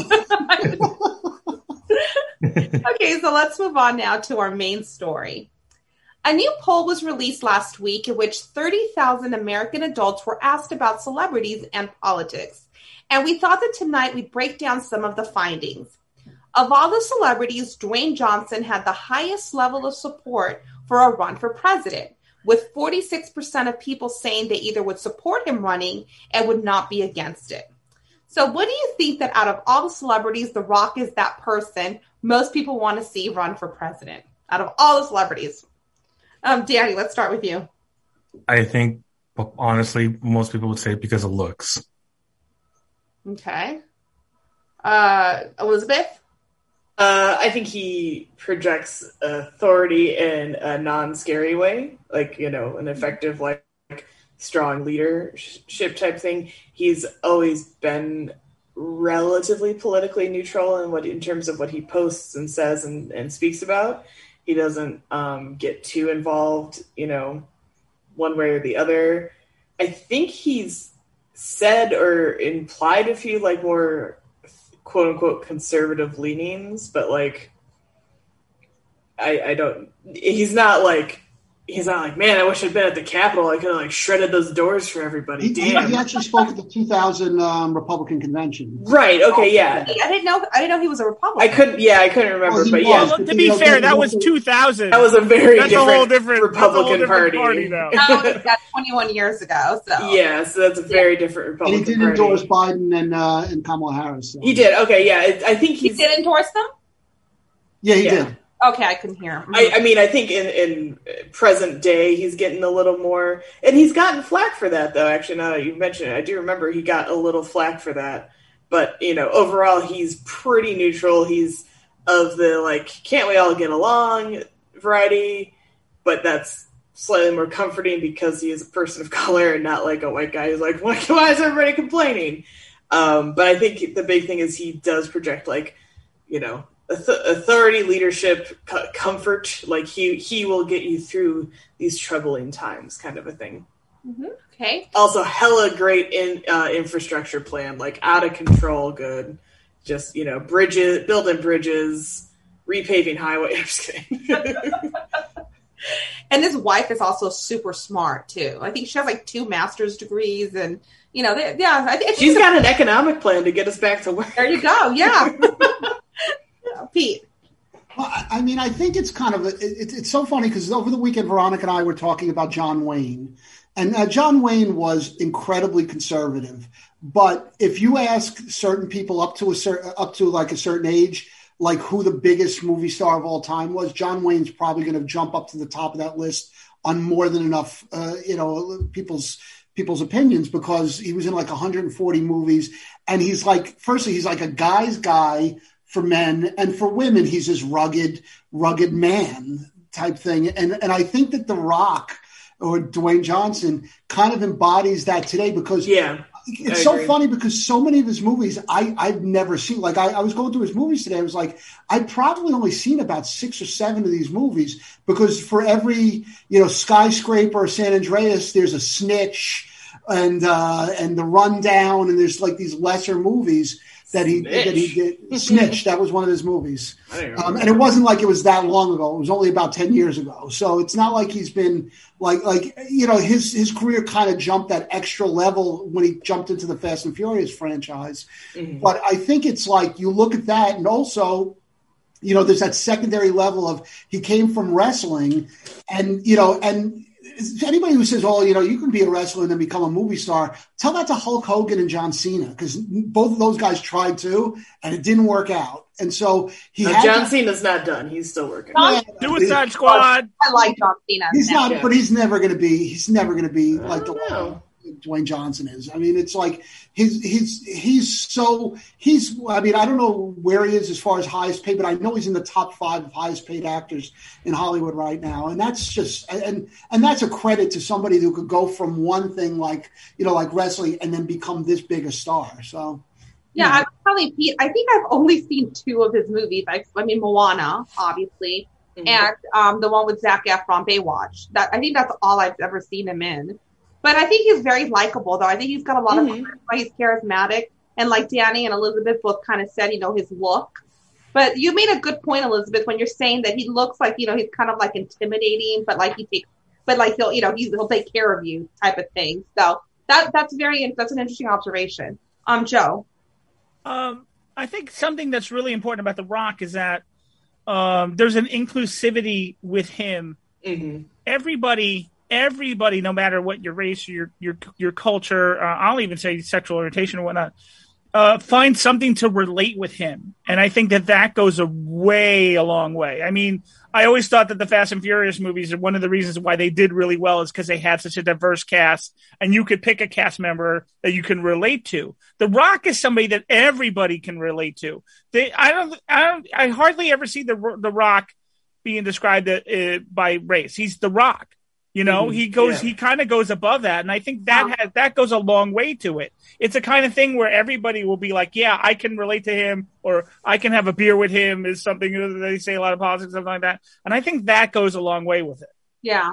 Okay, so let's move on now to our main story. A new poll was released last week in which thirty thousand American adults were asked about celebrities and politics. And we thought that tonight we'd break down some of the findings. Of all the celebrities, Dwayne Johnson had the highest level of support for a run for president, with forty-six percent of people saying they either would support him running and would not be against it. So what do you think that out of all the celebrities, The Rock is that person most people want to see run for president? Out of all the celebrities. Um, Danny, let's start with you. I think, honestly, most people would say because of looks. Okay. Uh, Elizabeth? Uh, I think he projects authority in a non-scary way, like, you know, an effective, like, strong leadership type thing. He's always been relatively politically neutral in what, in terms of what he posts and says and, and speaks about. He doesn't um, get too involved, you know, one way or the other. I think he's said or implied a few, like, more quote unquote conservative leanings, but like, I, I don't, he's not like, he's not like, man, I wish I'd been at the Capitol. I could have like shredded those doors for everybody. He, Damn. He actually spoke at the two thousand um, Republican convention. Right. Okay. Yeah. I didn't know. I didn't know he was a Republican. I couldn't. Yeah, I couldn't remember. Well, but was, yeah. Well, to be fair, that was two thousand. That was a very that's different, a whole different Republican whole different party. party now. No, that's twenty-one years ago. So yeah, so that's a very yeah. different Republican and he did party. endorse Biden and uh, and Kamala Harris. So. He did. Okay. Yeah. I think he's, he did endorse them. Yeah, he yeah. did. Okay, I couldn't hear him. I, I mean, I think in, in present day, he's getting a little more, and he's gotten flack for that, though. Actually, now that you mentioned it, I do remember he got a little flack for that. But, you know, overall, he's pretty neutral. He's of the, like, can't we all get along variety, but that's slightly more comforting because he is a person of color and not like a white guy who's like, why, why is everybody complaining? Um, but I think the big thing is he does project, like, you know, authority, leadership, comfort. Like he he will get you through these troubling times, kind of a thing. Mm-hmm. Okay. Also, hella great in uh, infrastructure plan, like out of control, good. Just, you know, bridges, building bridges, repaving highways. I'm just kidding. And his wife is also super smart too. I think she has like two master's degrees, and you know, they, yeah, I think she's got an economic plan to get us back to work. There you go. Yeah. Pete. Well, I mean, I think it's kind of a, it, it's so funny because over the weekend, Veronica and I were talking about John Wayne, and uh, John Wayne was incredibly conservative. But if you ask certain people up to a certain up to like a certain age, like who the biggest movie star of all time was, John Wayne's probably going to jump up to the top of that list on more than enough, uh, you know, people's people's opinions, because he was in like one hundred forty movies, and he's like, firstly, he's like a guy's guy. For men, and for women, he's this rugged, rugged man type thing. And and I think that The Rock or Dwayne Johnson kind of embodies that today, because yeah, it's so funny because so many of his movies I, I've never seen. Like I, I was going through his movies today. I was like, I've probably only seen about six or seven of these movies, because for every, you know, skyscraper or San Andreas, there's a snitch. and uh, and The Rundown, and there's like these lesser movies that he Snitch. that he did. Snitch, that was one of his movies, um, and it wasn't like it was that long ago. It was only about ten years ago. So it's not like he's been like like you know his his career kind of jumped that extra level when he jumped into the Fast and Furious franchise. Mm-hmm. But I think it's like you look at that, and also, you know, there's that secondary level of he came from wrestling, and you know, and anybody who says, "Oh, you know, you can be a wrestler and then become a movie star," tell that to Hulk Hogan and John Cena, because both of those guys tried to, and it didn't work out. And so he no, had John to, Cena's not done; he's still working. Yeah, Suicide Squad. I like John Cena. He's not, Yeah. but he's never going to be. He's never going to be like the know. Dwayne Johnson is. I mean, it's like he's he's he's so he's. I mean, I don't know where he is as far as highest paid, but I know he's in the top five of highest paid actors in Hollywood right now, and that's just and and that's a credit to somebody who could go from one thing like you know like wrestling and then become this big a star. So Yeah, you know. I've probably Pete. I think I've only seen two of his movies. I, I mean, Moana, obviously, mm-hmm. and um, the one with Zac Efron, Baywatch. That I think that's all I've ever seen him in. But I think he's very likable, though. I think he's got a lot mm-hmm. of charisma. He's charismatic, and like Danny and Elizabeth both kind of said, you know, his look. But you made a good point, Elizabeth, when you're saying that he looks like, you know, he's kind of like intimidating, but like he takes, but like he'll, you know, he's, he'll take care of you, type of thing. So that that's very that's an interesting observation. Um, Joe. Um, I think something that's really important about The Rock is that um, there's an inclusivity with him. Mm-hmm. Everybody, everybody, no matter what your race or your your your culture, uh, I'll even say sexual orientation or whatnot, uh, find something to relate with him, and I think that that goes a way a long way. I mean, I always thought that the Fast and Furious movies are one of the reasons why they did really well is because they had such a diverse cast, and you could pick a cast member that you can relate to. The Rock is somebody that everybody can relate to. They, I don't, I don't, I hardly ever see the the Rock being described uh, by race. He's The Rock. You know, mm-hmm. he goes, yeah. he kind of goes above that. And I think that wow. has, that goes a long way to it. It's a kind of thing where everybody will be like, yeah, I can relate to him, or I can have a beer with him is something that they say a lot of politics, something like that. And I think that goes a long way with it. Yeah.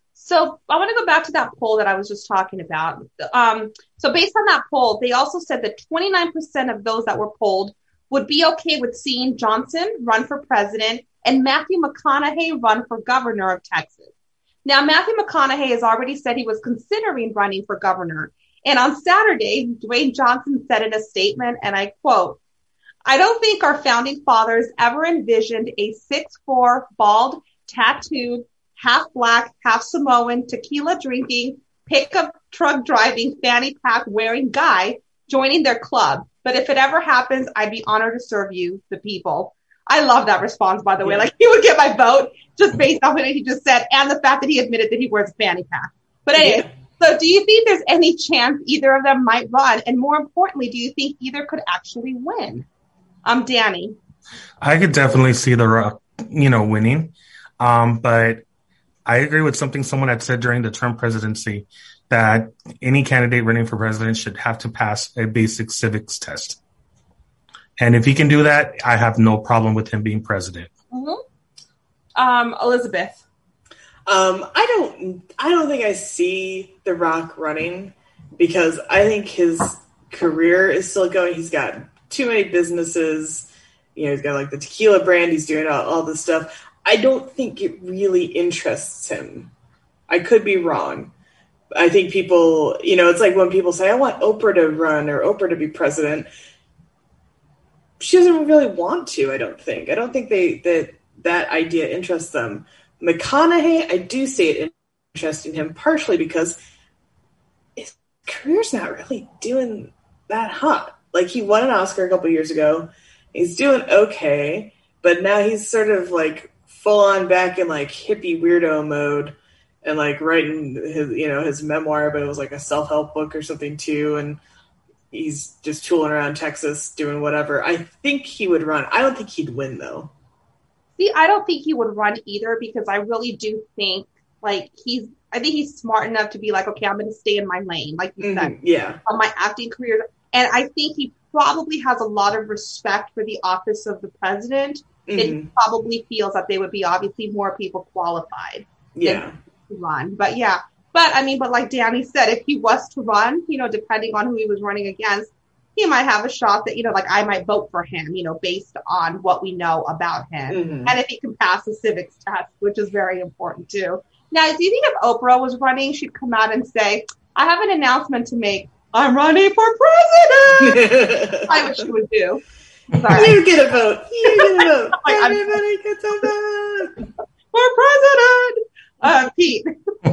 So I want to go back to that poll that I was just talking about. Um, so based on that poll, they also said that twenty-nine percent of those that were polled would be okay with seeing Johnson run for president and Matthew McConaughey run for governor of Texas. Now, Matthew McConaughey has already said he was considering running for governor. And on Saturday, Dwayne Johnson said in a statement, and I quote, "I don't think our founding fathers ever envisioned a six foot four, bald, tattooed, half black, half Samoan, tequila drinking, pickup truck driving, fanny pack wearing guy joining their club. But if it ever happens, I'd be honored to serve you, the people." I love that response, by the way. Like, he would get my vote just based off what he just said and the fact that he admitted that he wears a fanny pack. But anyway, yeah. So do you think there's any chance either of them might run? And more importantly, do you think either could actually win? Um, Danny. I could definitely see The Rock, you know, winning. Um, but I agree with something someone had said during the Trump presidency, that any candidate running for president should have to pass a basic civics test. And if he can do that, I have no problem with him being president. Mm-hmm. Um, Elizabeth. Um, I don't. I don't think I see The Rock running because I think his career is still going. He's got too many businesses. You know, he's got like the tequila brand. He's doing all, all this stuff. I don't think it really interests him. I could be wrong. I think people, you know, it's like when people say, "I want Oprah to run" or Oprah to be president. She doesn't really want to, I don't think. I don't think they that that idea interests them. McConaughey, I do see it interesting him, partially because his career's not really doing that hot. Like, he won an Oscar a couple years ago. He's doing okay, but now he's sort of like full on back in like hippie weirdo mode and like writing his, you know, his memoir, but it was like a self-help book or something too. And he's just tooling around Texas doing whatever. I think he would run. I don't think he'd win, though. See, I don't think he would run either because I really do think, like, he's, I think he's smart enough to be like, okay, I'm going to stay in my lane, like you mm-hmm. said, yeah. on my acting career. And I think he probably has a lot of respect for the office of the president. Mm-hmm. And he probably feels that they would be obviously more people qualified yeah. to run. But yeah, But I mean, but like Danny said, if he was to run, you know, depending on who he was running against, he might have a shot that, you know, like I might vote for him, you know, based on what we know about him. Mm-hmm. And if he can pass the civics test, which is very important too. Now, do you think if Oprah was running, she'd come out and say, I have an announcement to make. I'm running for president. I wish she would do. Sorry. You get a vote. You get a vote. Like, everybody gets a vote. For president. Uh, Pete.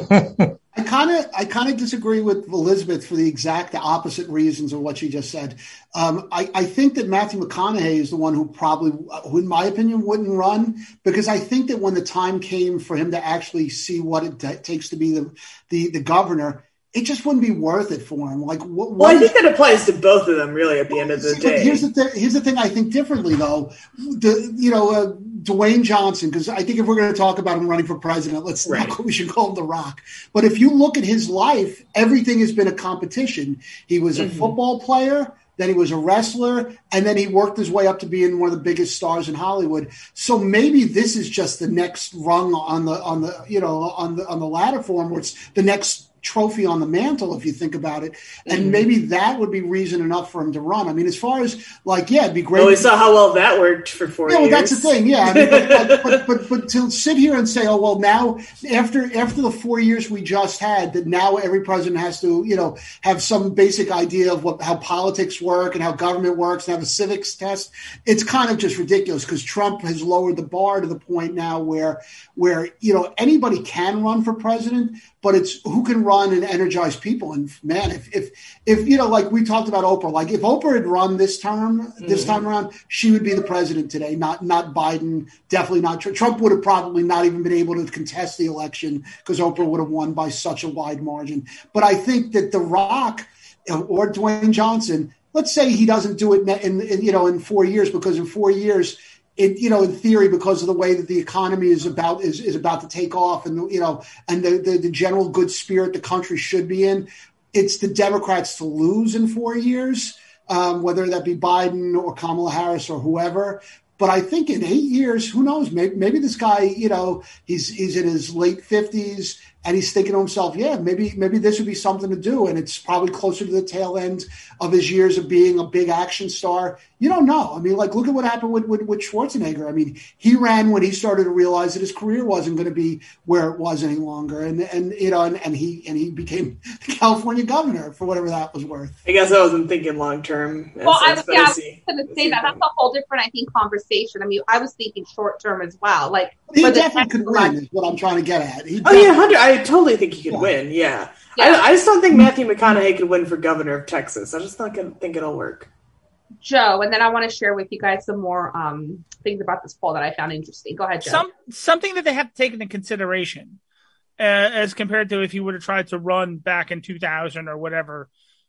I kind of, I kind of disagree with Elizabeth for the exact opposite reasons of what she just said. Um, I, I think that Matthew McConaughey is the one who probably, who in my opinion, wouldn't run, because I think that when the time came for him to actually see what it t- takes to be the, the, the governor, it just wouldn't be worth it for him. Like, what, what well, I think that applies to both of them, really. At the end of the day, here's the th- here's the thing. I think differently, though. The you know uh, Dwayne Johnson, because I think if we're going to talk about him running for president, let's right. not, we should call him The Rock. But if you look at his life, everything has been a competition. He was a mm-hmm. football player. Then he was a wrestler, and then he worked his way up to being one of the biggest stars in Hollywood. So maybe this is just the next rung on the on the you know on the on the ladder for him, where it's the next trophy on the mantle, if you think about it, and mm-hmm. maybe that would be reason enough for him to run. I mean, as far as like, yeah, it'd be great. Well, we saw how well that worked for four yeah, years. Yeah, well, that's the thing. Yeah, I mean, but, but, but, but but to sit here and say, oh well, now after after the four years we just had, that now every president has to you know have some basic idea of what how politics work and how government works and have a civics test. It's kind of just ridiculous because Trump has lowered the bar to the point now where where you know anybody can run for president, but it's who can run and energize people. And man, if, if, if, you know, like we talked about Oprah, like if Oprah had run this term, this mm-hmm. time around, she would be the president today, not, not Biden, definitely not Trump. Trump would have probably not even been able to contest the election because Oprah would have won by such a wide margin. But I think that The Rock or Dwayne Johnson, let's say he doesn't do it in, in you know, in four years, because in four years, It, you know, in theory, because of the way that the economy is about is, is about to take off, and you know, and the, the the general good spirit the country should be in, it's the Democrats to lose in four years, um, whether that be Biden or Kamala Harris or whoever. But I think in eight years, who knows? Maybe, maybe this guy, you know, he's he's in his late fifties and he's thinking to himself, yeah, maybe maybe this would be something to do. And it's probably closer to the tail end of his years of being a big action star. You don't know. I mean, like, look at what happened with, with, with Schwarzenegger. I mean, he ran when he started to realize that his career wasn't going to be where it was any longer. And, and you know, and, and he and he became the California governor for whatever that was worth. I guess I wasn't thinking long term. Well, I was, yeah, I was going to say that. That's a whole different, I think, conversation. I mean, I was thinking short term as well. Like, he definitely could win, is what I'm trying to get at. He oh, yeah, one hundred I totally think he could yeah. win, yeah. yeah. I, I just don't think Matthew McConaughey could win for governor of Texas. I just don't think it'll work. Joe, and then I want to share with you guys some more um, things about this poll that I found interesting. Go ahead, Joe. Some, something that they have to take into consideration uh, as compared to if you would have tried to run back in two thousand or whatever.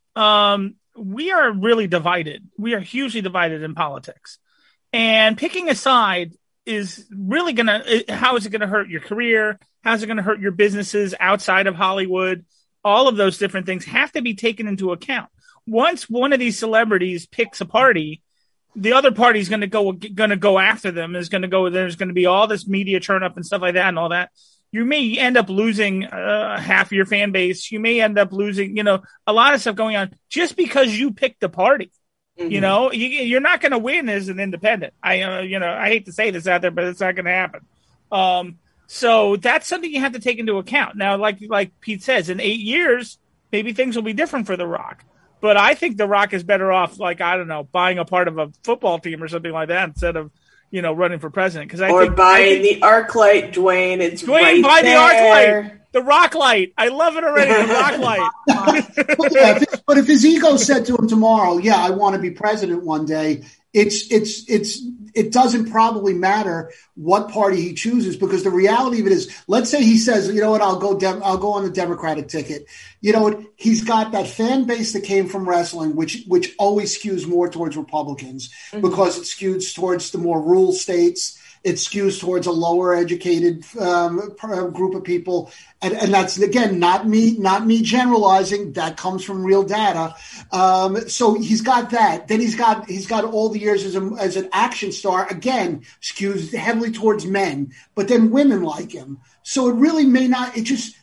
Um, we are really divided. We are hugely divided in politics. And picking a side is really going to, how is it going to hurt your career? How's it going to hurt your businesses outside of Hollywood? All of those different things have to be taken into account. Once one of these celebrities picks a party, the other party is going to go going to go after them. Is going to go. There's going to be all this media turn up and stuff like that and all that. You may end up losing uh, half of your fan base. You may end up losing, you know, a lot of stuff going on just because you picked a party. Mm-hmm. You know, you, you're not going to win as an independent. I, uh, you know, I hate to say this out there, but it's not going to happen. Um, so that's something you have to take into account. Now, like like Pete says, in eight years, maybe things will be different for The Rock. But I think The Rock is better off, like, I don't know, buying a part of a football team or something like that instead of, you know, running for president. Because I or think, buying I think, the arc light, Dwayne. It's Dwayne, right buy there. the arc light. The rock light. I love it already. The rock light. But, yeah, if, but if his ego said to him tomorrow, yeah, I want to be president one day, it's it's it's it doesn't probably matter what party he chooses, because the reality of it is, let's say he says, you know what, I'll go Dem- I'll go on the Democratic ticket. You know what, he's got that fan base that came from wrestling, which which always skews more towards Republicans, mm-hmm. because it skews towards the more rural states. It skews towards a lower educated um, group of people. And, and that's, again, not me, not me generalizing. That comes from real data. Um, so he's got that. Then he's got, he's got all the years as a, as an action star, again, skews heavily towards men, but then women like him. So it really may not, it just,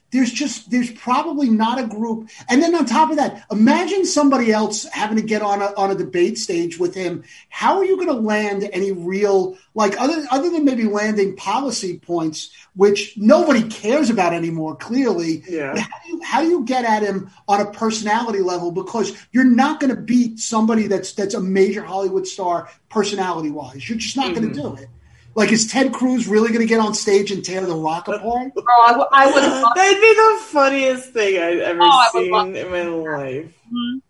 there's just, there's probably not a group. And then on top of that, imagine somebody else having to get on a, on a debate stage with him. How are you going to land any real, like other, other than maybe landing policy points, which nobody cares about anymore, clearly. Yeah. But how do you, how do you get at him on a personality level? Because you're not going to beat somebody that's, that's a major Hollywood star personality wise. You're just not mm-hmm. going to do it. Like, is Ted Cruz really going to get on stage and tear The Rock apart? Oh, I, w- I would. That'd be the funniest thing I've ever oh, seen in my life. Mm-hmm.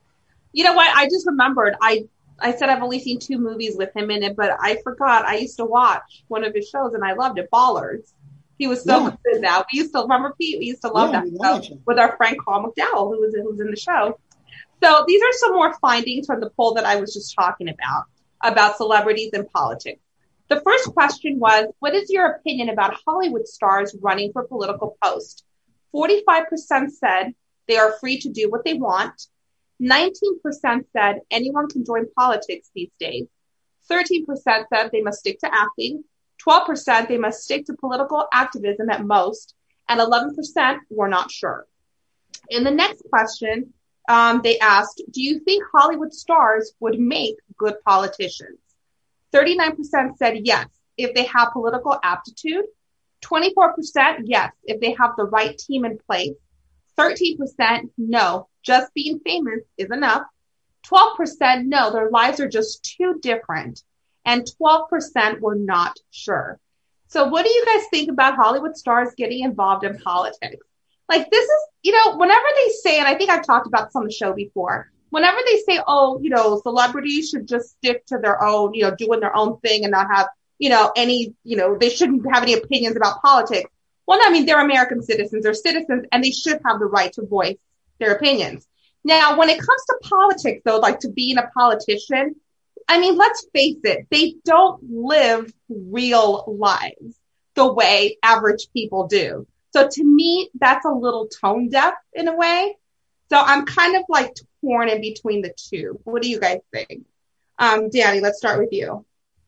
You know what? I just remembered. I I said I've only seen two movies with him in it, but I forgot. I used to watch one of his shows, and I loved it. Ballers. He was so yeah. good in that. We used to remember Pete. We used to love yeah, that show with our friend Carl McDowell, who was who was in the show. So these are some more findings from the poll that I was just talking about about celebrities and politics. The first question was, what is your opinion about Hollywood stars running for political post? forty-five percent said they are free to do what they want. nineteen percent said anyone can join politics these days. thirteen percent said they must stick to acting. twelve percent they must stick to political activism at most. And eleven percent were not sure. In the next question, um, they asked, do you think Hollywood stars would make good politicians? thirty-nine percent said yes, if they have political aptitude. twenty-four percent yes, if they have the right team in place. thirteen percent no, just being famous is enough. twelve percent no, their lives are just too different. And twelve percent were not sure. So what do you guys think about Hollywood stars getting involved in politics? Like, this is, you know, whenever they say, and I think I've talked about this on the show before, whenever they say, oh, you know, celebrities should just stick to their own, you know, doing their own thing and not have, you know, any, you know, they shouldn't have any opinions about politics. Well, no, I mean, they're American citizens, they're citizens, and they should have the right to voice their opinions. Now, when it comes to politics, though, like to being a politician, I mean, let's face it, they don't live real lives the way average people do. So to me, that's a little tone deaf in a way. So I'm kind of like torn in between the two. What do you guys think? Um, Danny, let's start with you.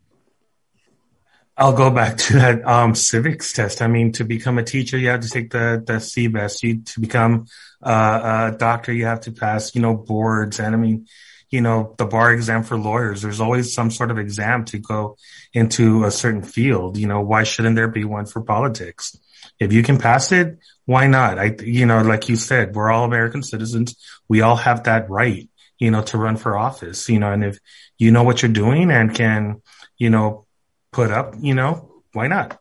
I'll go back to that um, civics test. I mean, to become a teacher, you have to take the, the C B E S. You, to become uh, a doctor, you have to pass, you know, boards. And I mean, you know, the bar exam for lawyers, there's always some sort of exam to go into a certain field. You know, why shouldn't there be one for politics? If you can pass it, why not? I, you know, like you said, we're all American citizens. We all have that right, you know, to run for office, you know, and if you know what you're doing and can, you know, put up, you know, why not?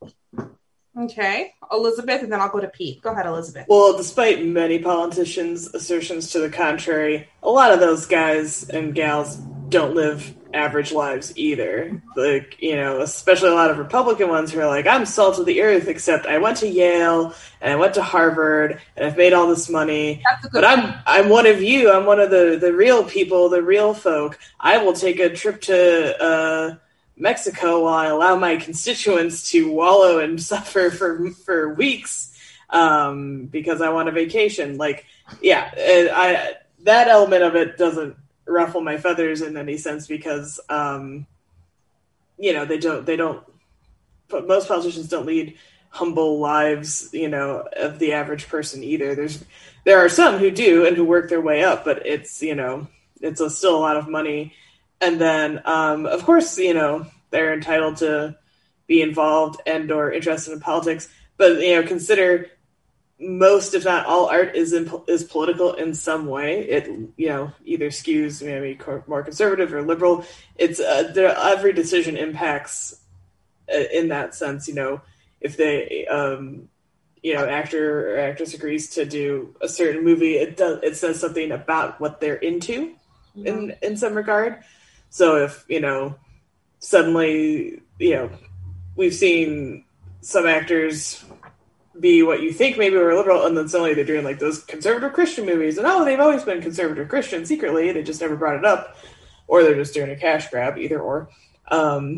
Okay. Elizabeth, and then I'll go to Pete. Go ahead, Elizabeth. Well, despite many politicians' assertions to the contrary, a lot of those guys and gals don't live average lives either. Like, you know, especially a lot of Republican ones who are like, I'm salt of the earth, except I went to Yale and I went to Harvard and I've made all this money. But I'm I'm one of you. I'm one of the, the real people, the real folk. I will take a trip to uh, Mexico while I allow my constituents to wallow and suffer for for weeks um, because I want a vacation. Like, yeah, I that element of it doesn't ruffle my feathers in any sense because, um, you know, they don't, they don't, but most politicians don't lead humble lives, you know, of the average person either. There's, there are some who do and who work their way up, but it's, you know, it's a, still a lot of money. And then, um, of course, you know, they're entitled to be involved and or interested in politics, but, you know, consider most, if not all, art is in, is political in some way. It, you know, either skews maybe more conservative or liberal. It's uh, there, every decision impacts uh, in that sense. You know, if they, um, you know, actor or actress agrees to do a certain movie, it does it says something about what they're into mm-hmm. in in some regard. So if you know, suddenly, you know, we've seen some actors be what you think maybe were liberal, and then suddenly they're doing like those conservative Christian movies, and oh, they've always been conservative Christian secretly, they just never brought it up, or they're just doing a cash grab, either or. Um,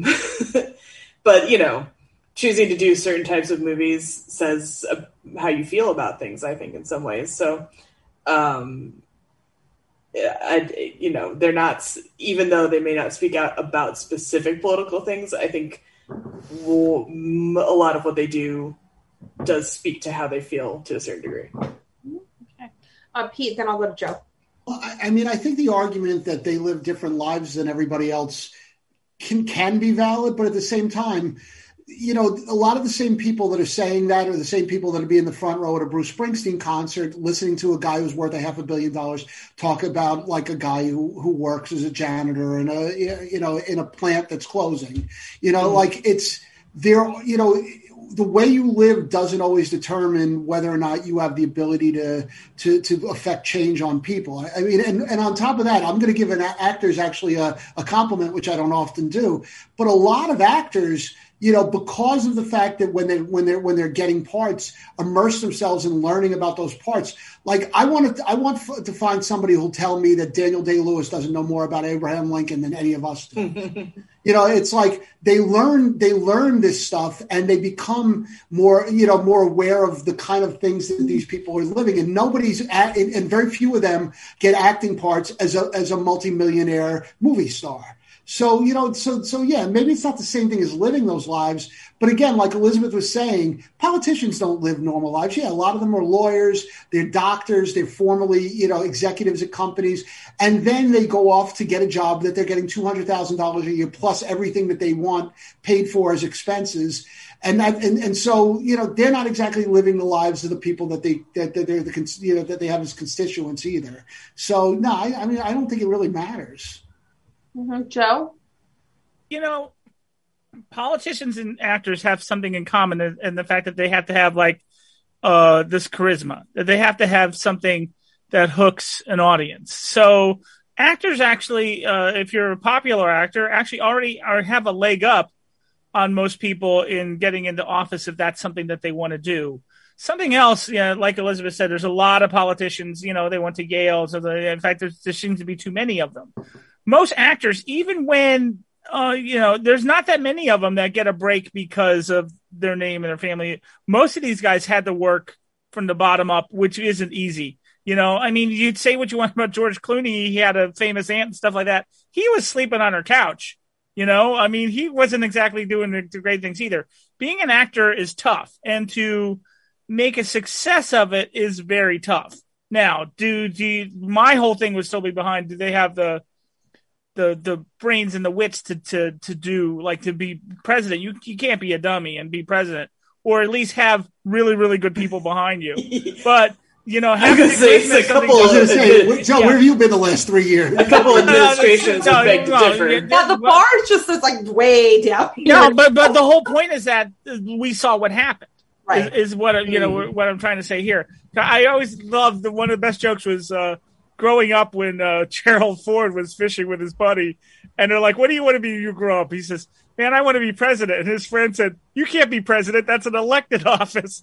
but, you know, choosing to do certain types of movies says uh, how you feel about things, I think, in some ways. So, um, I, you know, they're not, even though they may not speak out about specific political things, I think well, a lot of what they do does speak to how they feel to a certain degree. Okay. Uh, Pete, then I'll go to Joe. Well, I, I mean, I think the argument that they live different lives than everybody else can can be valid, but at the same time, you know, a lot of the same people that are saying that are the same people that would be in the front row at a Bruce Springsteen concert listening to a guy who's worth a half a billion dollars talk about like a guy who, who works as a janitor in a, you know, in a plant that's closing. You know, mm-hmm. like it's there, you know, the way you live doesn't always determine whether or not you have the ability to to, to affect change on people. I, I mean, and, and on top of that, I'm going to give an actors actually a, a compliment, which I don't often do. But a lot of actors, you know, because of the fact that when they when they're when they're getting parts, immerse themselves in learning about those parts. Like I want to I want to find somebody who'll tell me that Daniel Day-Lewis doesn't know more about Abraham Lincoln than any of us do. You know, it's like they learn they learn this stuff and they become more, you know, more aware of the kind of things that these people are living. And nobody's at, and very few of them get acting parts as a as a multimillionaire movie star. So, you know, so, so yeah, maybe it's not the same thing as living those lives. But again, like Elizabeth was saying, politicians don't live normal lives. Yeah, a lot of them are lawyers, they're doctors, they're formerly, you know, executives at companies. And then they go off to get a job that they're getting two hundred thousand dollars a year plus everything that they want paid for as expenses. And that, and, and so, you know, they're not exactly living the lives of the people that they, that, that they're the, you know, that they have as constituents either. So, no, I, I mean, I don't think it really matters. Mm-hmm. Joe? You know, politicians and actors have something in common, and, and the fact that they have to have like uh, this charisma, that they have to have something that hooks an audience. So actors actually, uh, if you're a popular actor, actually already are have a leg up on most people in getting into office if that's something that they want to do. Something else, you know, like Elizabeth said, there's a lot of politicians, you know, they went to Yale. So the, in fact, there seems to be too many of them. Most actors, even when, uh, you know, there's not that many of them that get a break because of their name and their family. Most of these guys had to work from the bottom up, which isn't easy. You know, I mean, you'd say what you want about George Clooney. He had a famous aunt and stuff like that. He was sleeping on her couch. You know, I mean, he wasn't exactly doing the, the great things either. Being an actor is tough, and to make a success of it is very tough. Now, do, do you, my whole thing would still be behind, do they have the, the the brains and the wits to to to do, like, to be president? You you can't be a dummy and be president, or at least have really really good people behind you. But you know, I was gonna say it's a couple. I was gonna say, Joe, yeah. Where have you been the last three years? A couple administrations no, have begged no, to differ. Now the bar is just is like way down here. No, but but the whole point is that we saw what happened. Right. Is, is what you know mm. what I'm trying to say here. I always loved the one of the best jokes was. Uh, Growing up, when uh, Gerald Ford was fishing with his buddy, and they're like, "What do you want to be when you grow up?" He says, "Man, I want to be president." And his friend said, "You can't be president. That's an elected office."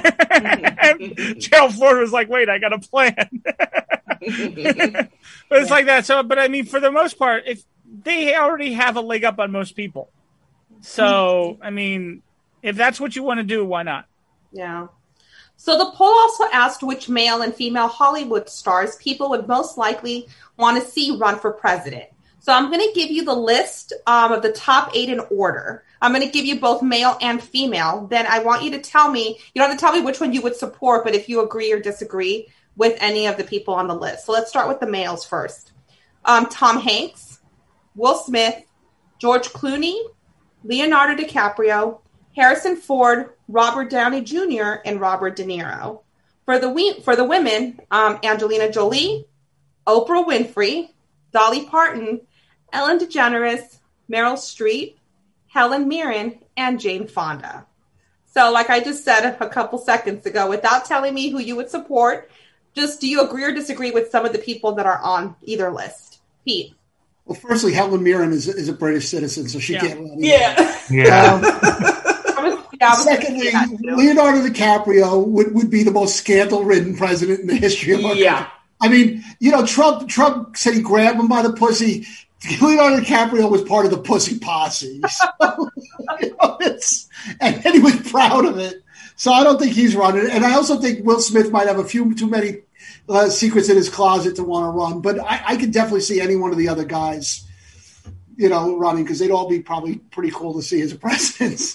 And Gerald Ford was like, "Wait, I got a plan." But it's like that. So, but I mean, for the most part, if they already have a leg up on most people, so I mean, if that's what you want to do, why not? Yeah. So the poll also asked which male and female Hollywood stars people would most likely want to see run for president. So I'm going to give you the list um, of the top eight in order. I'm going to give you both male and female. Then I want you to tell me, you don't have to tell me which one you would support, but if you agree or disagree with any of the people on the list. So let's start with the males first. Um, Tom Hanks, Will Smith, George Clooney, Leonardo DiCaprio, Harrison Ford, Robert Downey Junior, and Robert De Niro. For the we- for the women, um, Angelina Jolie, Oprah Winfrey, Dolly Parton, Ellen DeGeneres, Meryl Streep, Helen Mirren, and Jane Fonda. So like I just said a couple seconds ago, without telling me who you would support, just do you agree or disagree with some of the people that are on either list? Pete? Well, firstly, Helen Mirren is, is a British citizen, so she yeah. can't run. Yeah. Yeah. Um, Yeah, secondly, Leonardo DiCaprio would, would be the most scandal-ridden president in the history of our yeah. country. I mean, you know, Trump Trump said he grabbed him by the pussy. Leonardo DiCaprio was part of the pussy posse. So, you know, it's, and, and he was proud of it. So I don't think he's running. And I also think Will Smith might have a few too many uh, secrets in his closet to want to run. But I, I could definitely see any one of the other guys, you know, running, because they'd all be probably pretty cool to see as a president.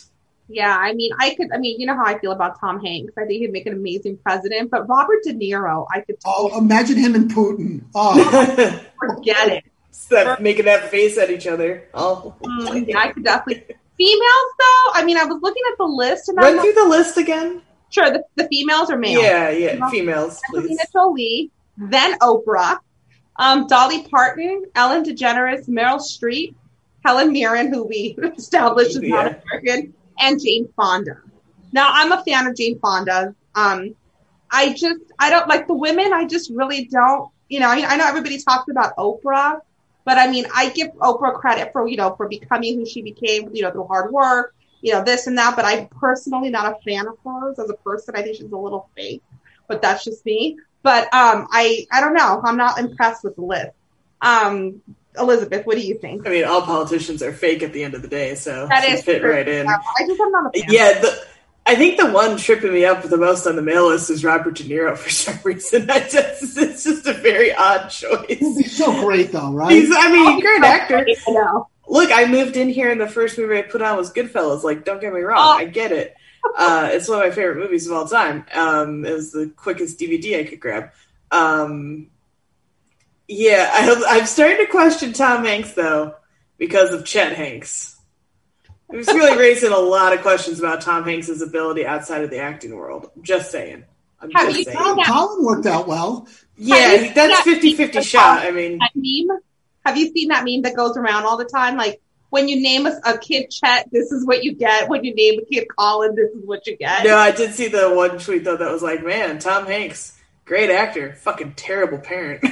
Yeah, I mean, I could, I mean, you know how I feel about Tom Hanks. I think he'd make an amazing president, but Robert De Niro, I could Oh, imagine him and Putin. Oh, forget it. Stop making that face at each other. Oh, Mm, yeah, I could definitely. Females, though, I mean, I was looking at the list and I'm run like, through the list again. sure, the, the females are males. Yeah, yeah, females, please. Angelina Jolie, then Oprah, um, Dolly Parton, Ellen DeGeneres, Meryl Streep, Helen Mirren, who we established is not Yeah. American, and Jane Fonda. Now, I'm a fan of Jane Fonda. Um, I just, I don't like the women. I just really don't, you know, I, I know everybody talks about Oprah, but I mean, I give Oprah credit for, you know, for becoming who she became, you know, through hard work, you know, this and that, but I'm personally not a fan of hers as a person. I think she's a little fake, but that's just me. But um, I, I don't know. I'm not impressed with the list. Um, Elizabeth, what do you think? I mean, all politicians are fake at the end of the day, so That she is fit true. right in. Yeah, I just am not a fan. Yeah, the, I think the one tripping me up the most on the mail list is Robert De Niro for some reason. I just, it's just a very odd choice. he's so great, though, right? He's, I mean, great actor. I know. Look, I moved in here and the first movie I put on was Goodfellas. Like, don't get me wrong, Oh. I get it. Uh, it's one of my favorite movies of all time. Um, it was the quickest D V D I could grab. Um, yeah, I, I'm starting to question Tom Hanks, though, because of Chet Hanks. It was really raising a lot of questions about Tom Hanks' ability outside of the acting world. Just saying. I'm Have just you saying. seen that- Colin worked out well. Yeah, Have you seen that's that fifty-fifty meme shot. I mean, that meme? Have you seen that meme that goes around all the time? Like, when you name a, a kid Chet, this is what you get. When you name a kid Colin, this is what you get. no, I did see the one tweet, though, that was like, man, Tom Hanks, great actor, fucking terrible parent.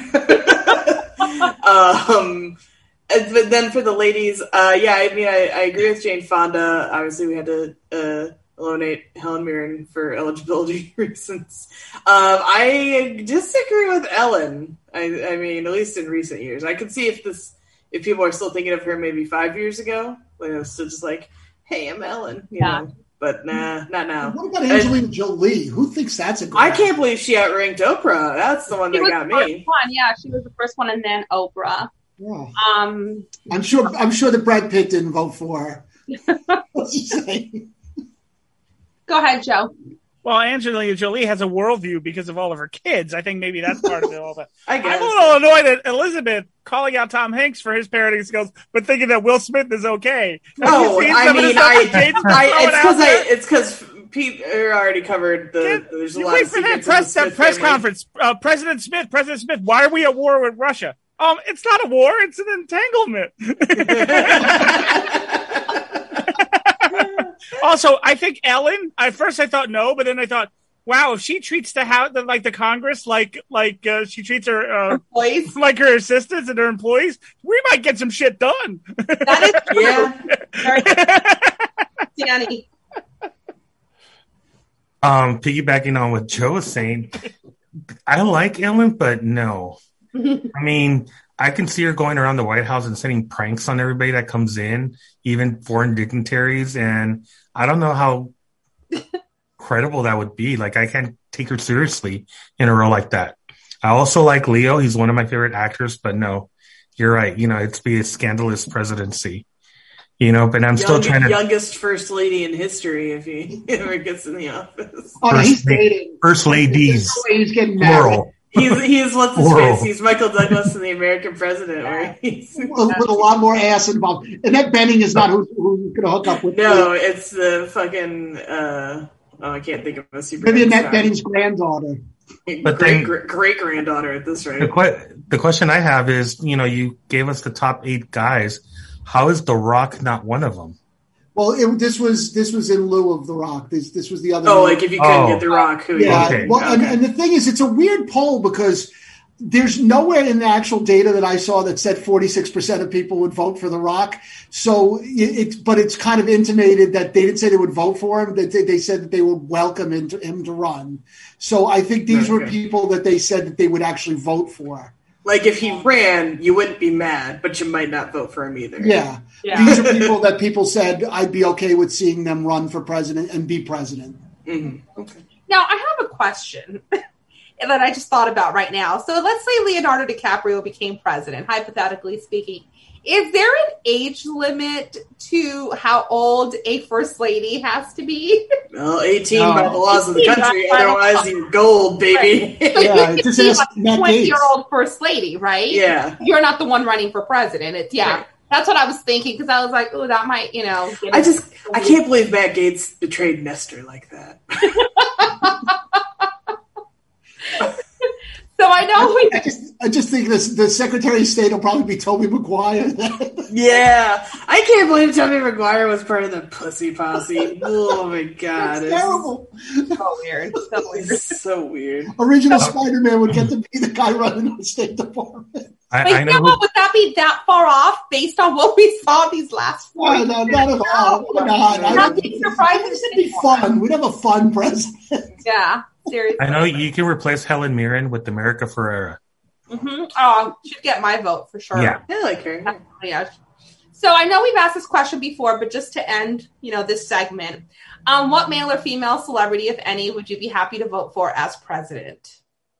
um, and- but then for the ladies, uh, yeah, I mean, I, I agree with Jane Fonda. Obviously, we had to uh, eliminate Helen Mirren for eligibility reasons. Um, I disagree with Ellen. I, I mean, at least in recent years. I could see if this, if people are still thinking of her maybe five years ago, when it was still just like, hey, I'm Ellen, you Yeah. know. But nah, not now. What about Angelina Jolie? Who thinks that's a good I can't believe she outranked Oprah. That's the one She that was got the first me. one. Yeah, she was the first one, and then Oprah. Yeah. Um, I'm sure. I'm sure that Brad Pitt didn't vote for her. Let's just say. go ahead, Joe. Well, Angelina Jolie has a worldview because of all of her kids. I think maybe that's part of it. All that. I I'm guess. a little annoyed at Elizabeth calling out Tom Hanks for his parenting skills, but thinking that Will Smith is okay. Have No, you seen I some of the mean, stuff I, that Jaden's been I, throwing it's out because I, there? it's because Pete already covered the. Kid, There's a you lot wait of for that secrets in press, the that Smith press family. conference. Uh, President Smith, President Smith, why are we at war with Russia? Um, it's not a war; it's an entanglement. Also, I think Ellen. At first, I thought no, but then I thought, wow, if she treats the house like the Congress, like like uh, she treats her uh, Employees. like her assistants and her employees, we might get some shit done. That is true. Yeah. Danny. Um, piggybacking on what Joe was saying, I like Ellen, but no. I mean, I can see her going around the White House and setting pranks on everybody that comes in, even foreign dignitaries, and I don't know how credible that would be. Like, I can't take her seriously in a role like that. I also like Leo. He's one of my favorite actors, but no, you're right. You know, it's be a scandalous presidency. You know, but I'm still Young, trying to youngest first lady in history if he ever gets in the office. Oh, no, he's First la- dating. first ladies, There's no way he's getting married. plural. He's he's what's his Plural. face? He's Michael Douglas in The American President, where he's With with a lot more ass involved. And that Benning is not who, who he's going to hook up with. no, it's the fucking uh oh, I can't think of a super. Maybe Annette Benning's granddaughter. But great then- great granddaughter at this The, rate. que- the question I have is, you know, you gave us the top eight guys. How is The Rock not one of them? Well, it, this was this was in lieu of The Rock. This this was the other. Oh, one. like if you couldn't Oh. get The Rock, who? Yeah. Okay. Well, and, Okay. and the thing is, it's a weird poll because there's nowhere in the actual data that I saw that said forty-six percent of people would vote for The Rock. So it's, but it's kind of intimated that they didn't say they would vote for him. That they, they said that they would welcome him to, him to run. So I think these were Okay. people that they said that they would actually vote for. Like if he ran, you wouldn't be mad, but you might not vote for him either. Yeah. Yeah. These are people that people said I'd be okay with seeing them run for president and be president. Mm-hmm. Okay. Now, I have a question. that I just thought about right now. So let's say Leonardo DiCaprio became president, hypothetically speaking. Is there an age limit to how old a first lady has to be? Well, eighteen No. by the laws of the country, otherwise you're gold, baby. So Yeah, you just can be ask like a Matt Gaetz. twenty-year-old first lady, right? Yeah. You're not the one running for president. It's, yeah. Right. That's what I was thinking, because I was like, oh, that might, you know. get I just, into- I can't believe Matt Gaetz betrayed Nestor like that. So I know we I just, I just think this, the Secretary of State will probably be Tobey Maguire. Yeah, I can't believe Tobey Maguire was part of the Pussy Posse. Oh my god, It's terrible. so weird. So weird. It's so weird. Original Spider-Man would get to be the guy running the State Department. I, Like, I know. yeah, who- but would that be that far off based on what we saw these last four No, years? no, not at all. Oh, God. I Not don't- being surprised It'd be fun. We'd have a fun president. Yeah, seriously. I know you can replace Helen Mirren with America Ferrera. Mm-hmm. Oh, she'd get my vote for sure. Yeah. I like her. Yeah. So I know we've asked this question before, but just to end, you know, this segment, um, what male or female celebrity, if any, would you be happy to vote for as president?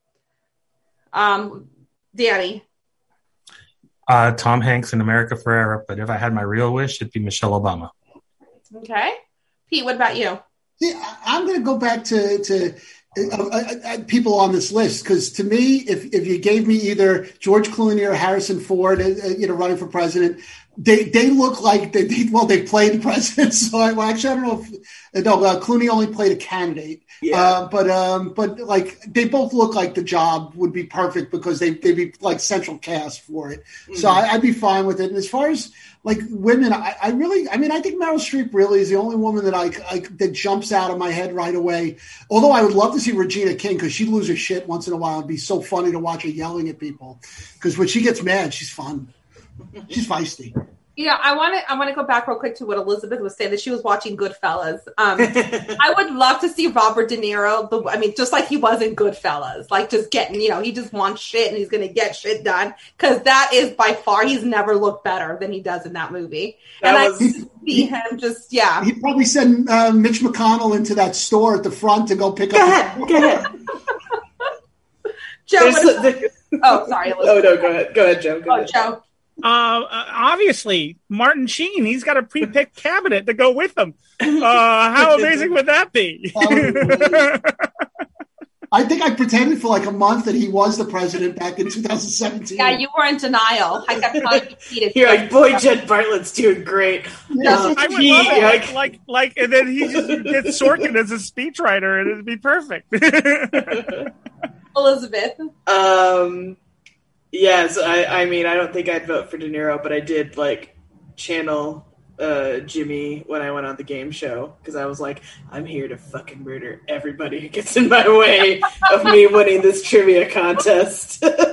Um, Danny. Uh, Tom Hanks and America Ferrera, but if I had my real wish, it'd be Michelle Obama. Okay. Pete, what about you? See, I- I'm going to go back to to uh, uh, uh, people on this list because to me, if if you gave me either George Clooney or Harrison Ford, uh, uh, you know, running for president, they they look like they, they well they played presidents. So I, well, actually, I don't know if no, uh, Clooney only played a candidate. Yeah. Uh, but um, but like they both look like the job would be perfect because they they'd be like central cast for it. Mm-hmm. So I, I'd be fine with it. And as far as like women, I, I really, I mean, I think Meryl Streep really is the only woman that I, I that jumps out of my head right away. Although I would love to see Regina King because she'd lose her shit once in a while. It'd be so funny to watch her yelling at people because when she gets mad, she's fun. She's feisty. Yeah, I want to. I want to go back real quick to what Elizabeth was saying, that she was watching Goodfellas. Um, I would love to see Robert De Niro. The, I mean, just like he was in Goodfellas, like just getting, you know, he just wants shit and he's going to get shit done because that is by far he's never looked better than he does in that movie. That and was- I could see him just, yeah. He'd probably send uh, Mitch McConnell into that store at the front to go pick Go up. ahead, go ahead. Joe, There's- what about- there- oh, sorry, oh Elizabeth. no, go ahead, go ahead, Joe. Go Oh, ahead. Joe. Uh, uh, obviously, Martin Sheen, he's got a pre-picked cabinet to go with him. Uh, how amazing would that be? I think I pretended for like a month that he was the president back in two thousand seventeen. Yeah, you were in denial. I kept telling you, Pete, You're like, boy, Jed Bartlett's doing great. Yeah. Uh, I would he- love it. like- Like, like, like, and then he just gets Sorkin as a speechwriter, and it'd be perfect. Elizabeth. Um, yes, I, I mean, I don't think I'd vote for De Niro, but I did like channel uh, Jimmy when I went on the game show because I was like, I'm here to fucking murder everybody who gets in my way of me winning this trivia contest. um,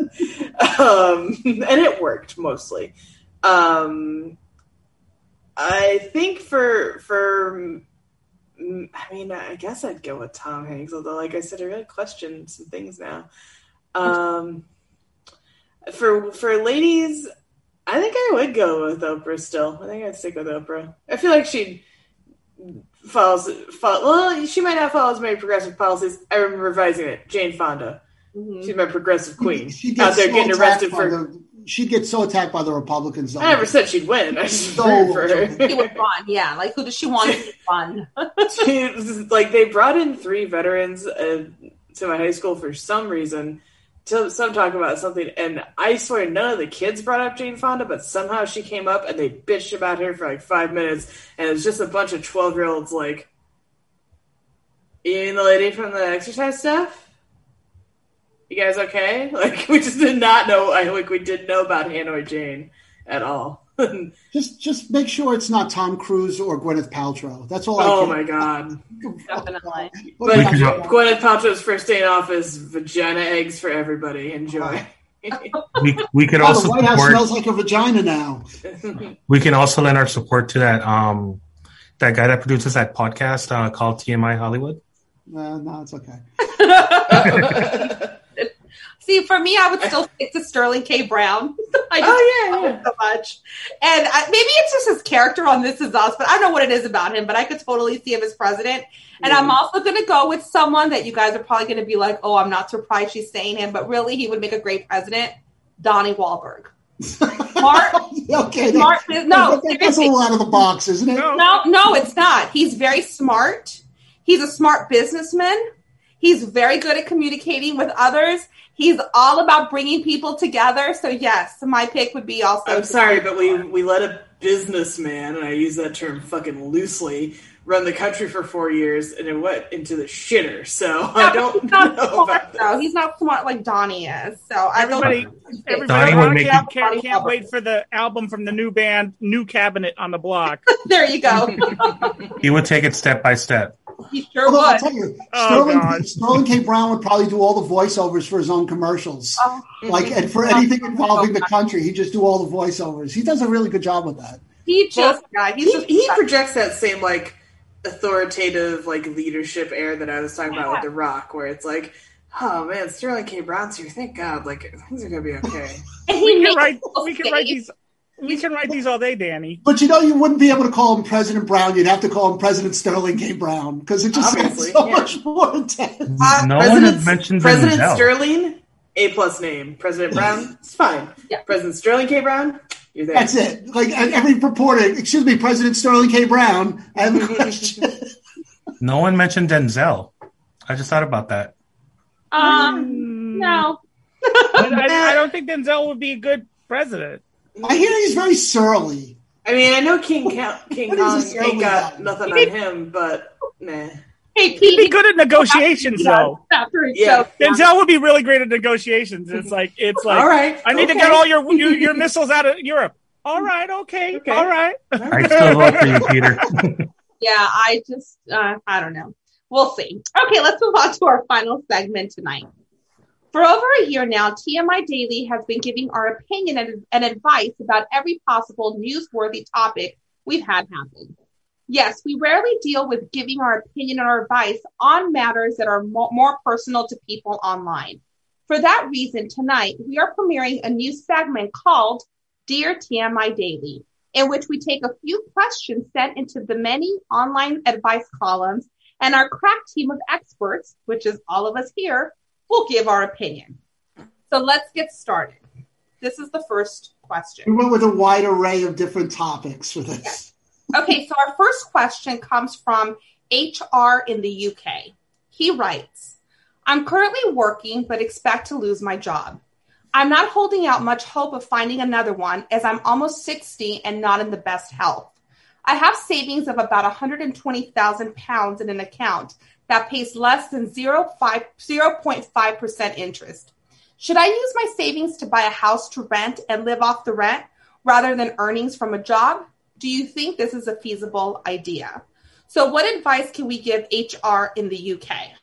and it worked mostly. Um, I think for for. I mean, I guess I'd go with Tom Hanks, although, like I said, I really question some things now. Um, for for ladies, I think I would go with Oprah still. I think I'd stick with Oprah. I feel like she follows, follow, well, she might not follow as many progressive policies. I remember revising it. Jane Fonda. Mm-hmm. She's my progressive queen. She out gets there so getting attacked arrested by for... the, she'd get so attacked by the Republicans. Though. I never said she'd win. I just So- rooted for her. She would run, yeah. Like, who does she want to run? She was- like they brought in three veterans uh, to my high school for some reason. To some talk about something, and I swear none of the kids brought up Jane Fonda, but somehow she came up and they bitched about her for like five minutes, and it was just a bunch of twelve year olds like, "You mean the lady from the exercise stuff? You guys okay?" Like we just did not know. I like we didn't know about Hanoi Jane at all. Just, just make sure it's not Tom Cruise or Gwyneth Paltrow. That's all. Oh I my god. Definitely. But We could go- Gwyneth Paltrow's first day in office, vagina eggs for everybody. Enjoy. we we could Oh, also the White House support, smells like a vagina now. we can also lend our support to that um that guy that produces that podcast uh, called T M I Hollywood. Uh, no, it's okay. See, for me, I would still stick to Sterling K. Brown. I just Oh, yeah, love yeah. him so much. And I, maybe it's just his character on This Is Us, but I don't know what it is about him, but I could totally see him as president. And Yeah. I'm also going to go with someone that you guys are probably going to be like, oh, I'm not surprised she's saying him, but really he would make a great president, Donnie Wahlberg. Smart. Okay, smart. that, No, that, that's a little out of the box, isn't it? No. No, no, it's not. He's very smart. He's a smart businessman. He's very good at communicating with others. He's all about bringing people together. So yes, my pick would be also. I'm sorry, but we, we let a businessman, and I use that term fucking loosely, run the country for four years, and it went into the shitter. So Yeah, I but don't he's not know smart, about though. this. He's not smart like Donnie is. So I Everybody, really. everybody Donnie around would make can't, you- can't, can't wait for the album from the new band, New Cabinet on the Block. There you go. He would take it step by step. He sure Although I'll would. tell you, Oh, Sterling, God. Sterling K. Brown would probably do all the voiceovers for his own commercials. Oh. Like, and for anything involving the country, he'd just do all the voiceovers. He does a really good job with that. He just, yeah, he's He, just. he projects that same, like, authoritative, like, leadership air that I was talking about Yeah. with The Rock, where it's like, oh, man, Sterling K. Brown's here. Thank God. Like, things are going to be okay. and he We can makes write, people we can write safe. these, we can write these all day, Danny. But you know, you wouldn't be able to call him President Brown. You'd have to call him President Sterling K. Brown because it just sounds Obviously, so yeah. much more intense. Uh, No one President- has mentioned President Denzel. Sterling, A plus name. President Brown, it's fine. Yeah. President Sterling K. Brown, you're there. That's it. Like every reporter, excuse me, President Sterling K. Brown. I have a question. No one mentioned Denzel. I just thought about that. Um, no. I, I, I don't think Denzel would be a good president. I hear he's very surly. I mean, I know King Count, King What is Kong this surly ain't got guy? nothing on him, but nah. Hey, He'd Pete. be good at negotiations, though. After his Yeah. show. Denzel would be really great at negotiations. It's like it's like All right, I need to okay. get all your, your your missiles out of Europe. All right, okay, Okay. all right. I still vote for you, Peter. Yeah, I just, uh, I don't know. We'll see. Okay, let's move on to our final segment tonight. For over a year now, T M I Daily has been giving our opinion and, and advice about every possible newsworthy topic we've had happen. Yes, we rarely deal with giving our opinion or advice on matters that are mo- more personal to people online. For that reason, tonight, we are premiering a new segment called Dear T M I Daily, in which we take a few questions sent into the many online advice columns, and our crack team of experts, which is all of us here, will give our opinion. So let's get started. This is the first We question. went with a wide array of different topics for this. Okay, so our first question comes from H R in the U K. He writes, I'm currently working but expect to lose my job. I'm not holding out much hope of finding another one as I'm almost sixty and not in the best health. I have savings of about one hundred twenty thousand pounds in an account that pays less than zero point five percent interest. Should I use my savings to buy a house to rent and live off the rent rather than earnings from a job? Do you think this is a feasible idea? So what advice can we give H R in the U K?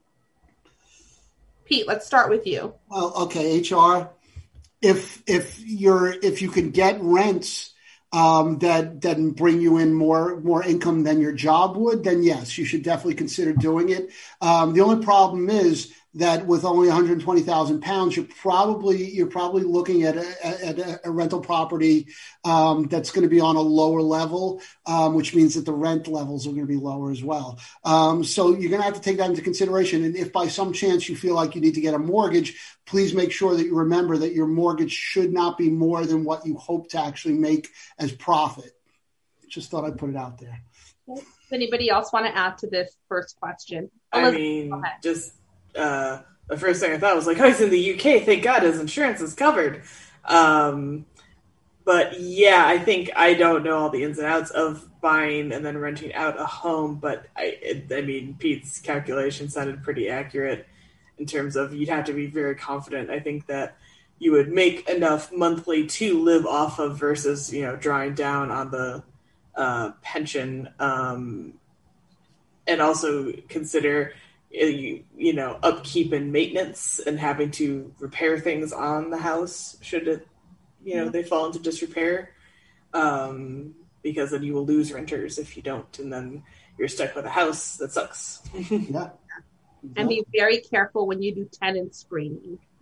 Pete, let's start with you. Well, okay, H R. If if you're if you can get rents um, that that bring you in more more income than your job would, then yes, you should definitely consider doing it. Um, the only problem is that with only one hundred twenty thousand pounds, you're probably you're probably looking at a, at a, a rental property um, that's going to be on a lower level, um, which means that the rent levels are going to be lower as well. Um, so you're going to have to take that into consideration. And if by some chance you feel like you need to get a mortgage, please make sure that you remember that your mortgage should not be more than what you hope to actually make as profit. Just thought I'd put it out there. Does anybody else want to add to this first question? I Elizabeth, mean, go ahead. just uh, the first thing I thought was like, oh, he's in the U K. Thank God his insurance is covered. Um, but yeah, I think I don't know all the ins and outs of buying and then renting out a home. But I, it, I mean, Pete's calculation sounded pretty accurate in terms of you'd have to be very confident. I think that you would make enough monthly to live off of versus, you know, drawing down on the uh, pension, um, and also consider, you, you know, upkeep and maintenance and having to repair things on the house should it, you know, they fall into disrepair, um, because then you will lose renters if you don't, and then you're stuck with a house that sucks. Yeah. And be very careful when you do tenant screening.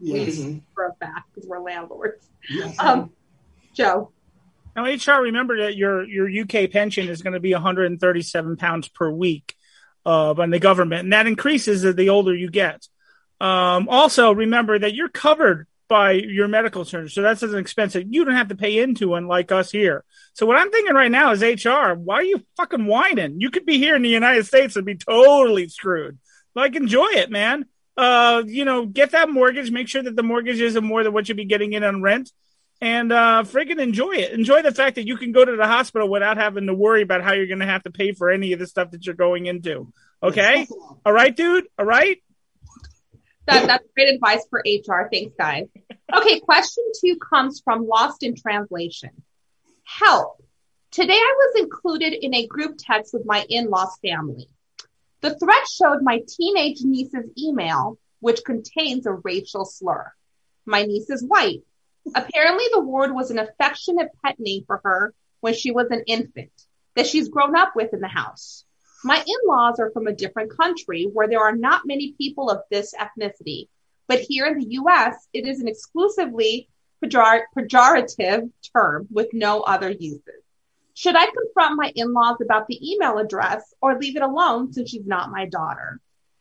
Yes. We for a fact because we're landlords. Yes. Um, Joe. Now, H R, remember that your your U K pension is going to be one hundred thirty-seven pounds per week uh, by the government, and that increases the older you get. Um, also, remember that you're covered by your medical insurance, so that's an expense that you don't have to pay into, unlike us here. So what I'm thinking right now is H R, why are you fucking whining? You could be here in the United States and be totally screwed. Like, enjoy it, man. Uh, you know, get that mortgage. Make sure that the mortgage isn't more than what you'd be getting in on rent. And uh, friggin' enjoy it. Enjoy the fact that you can go to the hospital without having to worry about how you're going to have to pay for any of the stuff that you're going into. Okay? All right, dude? All right? That, that's great advice for H R. Thanks, guys. Okay, question two comes from Lost in Translation. Help. Today I was included in a group text with my in-laws family. The thread showed my teenage niece's email, which contains a racial slur. My niece is white. Apparently the word was an affectionate pet name for her when she was an infant that she's grown up with in the house. My in-laws are from a different country where there are not many people of this ethnicity, but here in the U S, it is an exclusively pejor- pejorative term with no other uses. Should I confront my in-laws about the email address or leave it alone since she's not my daughter?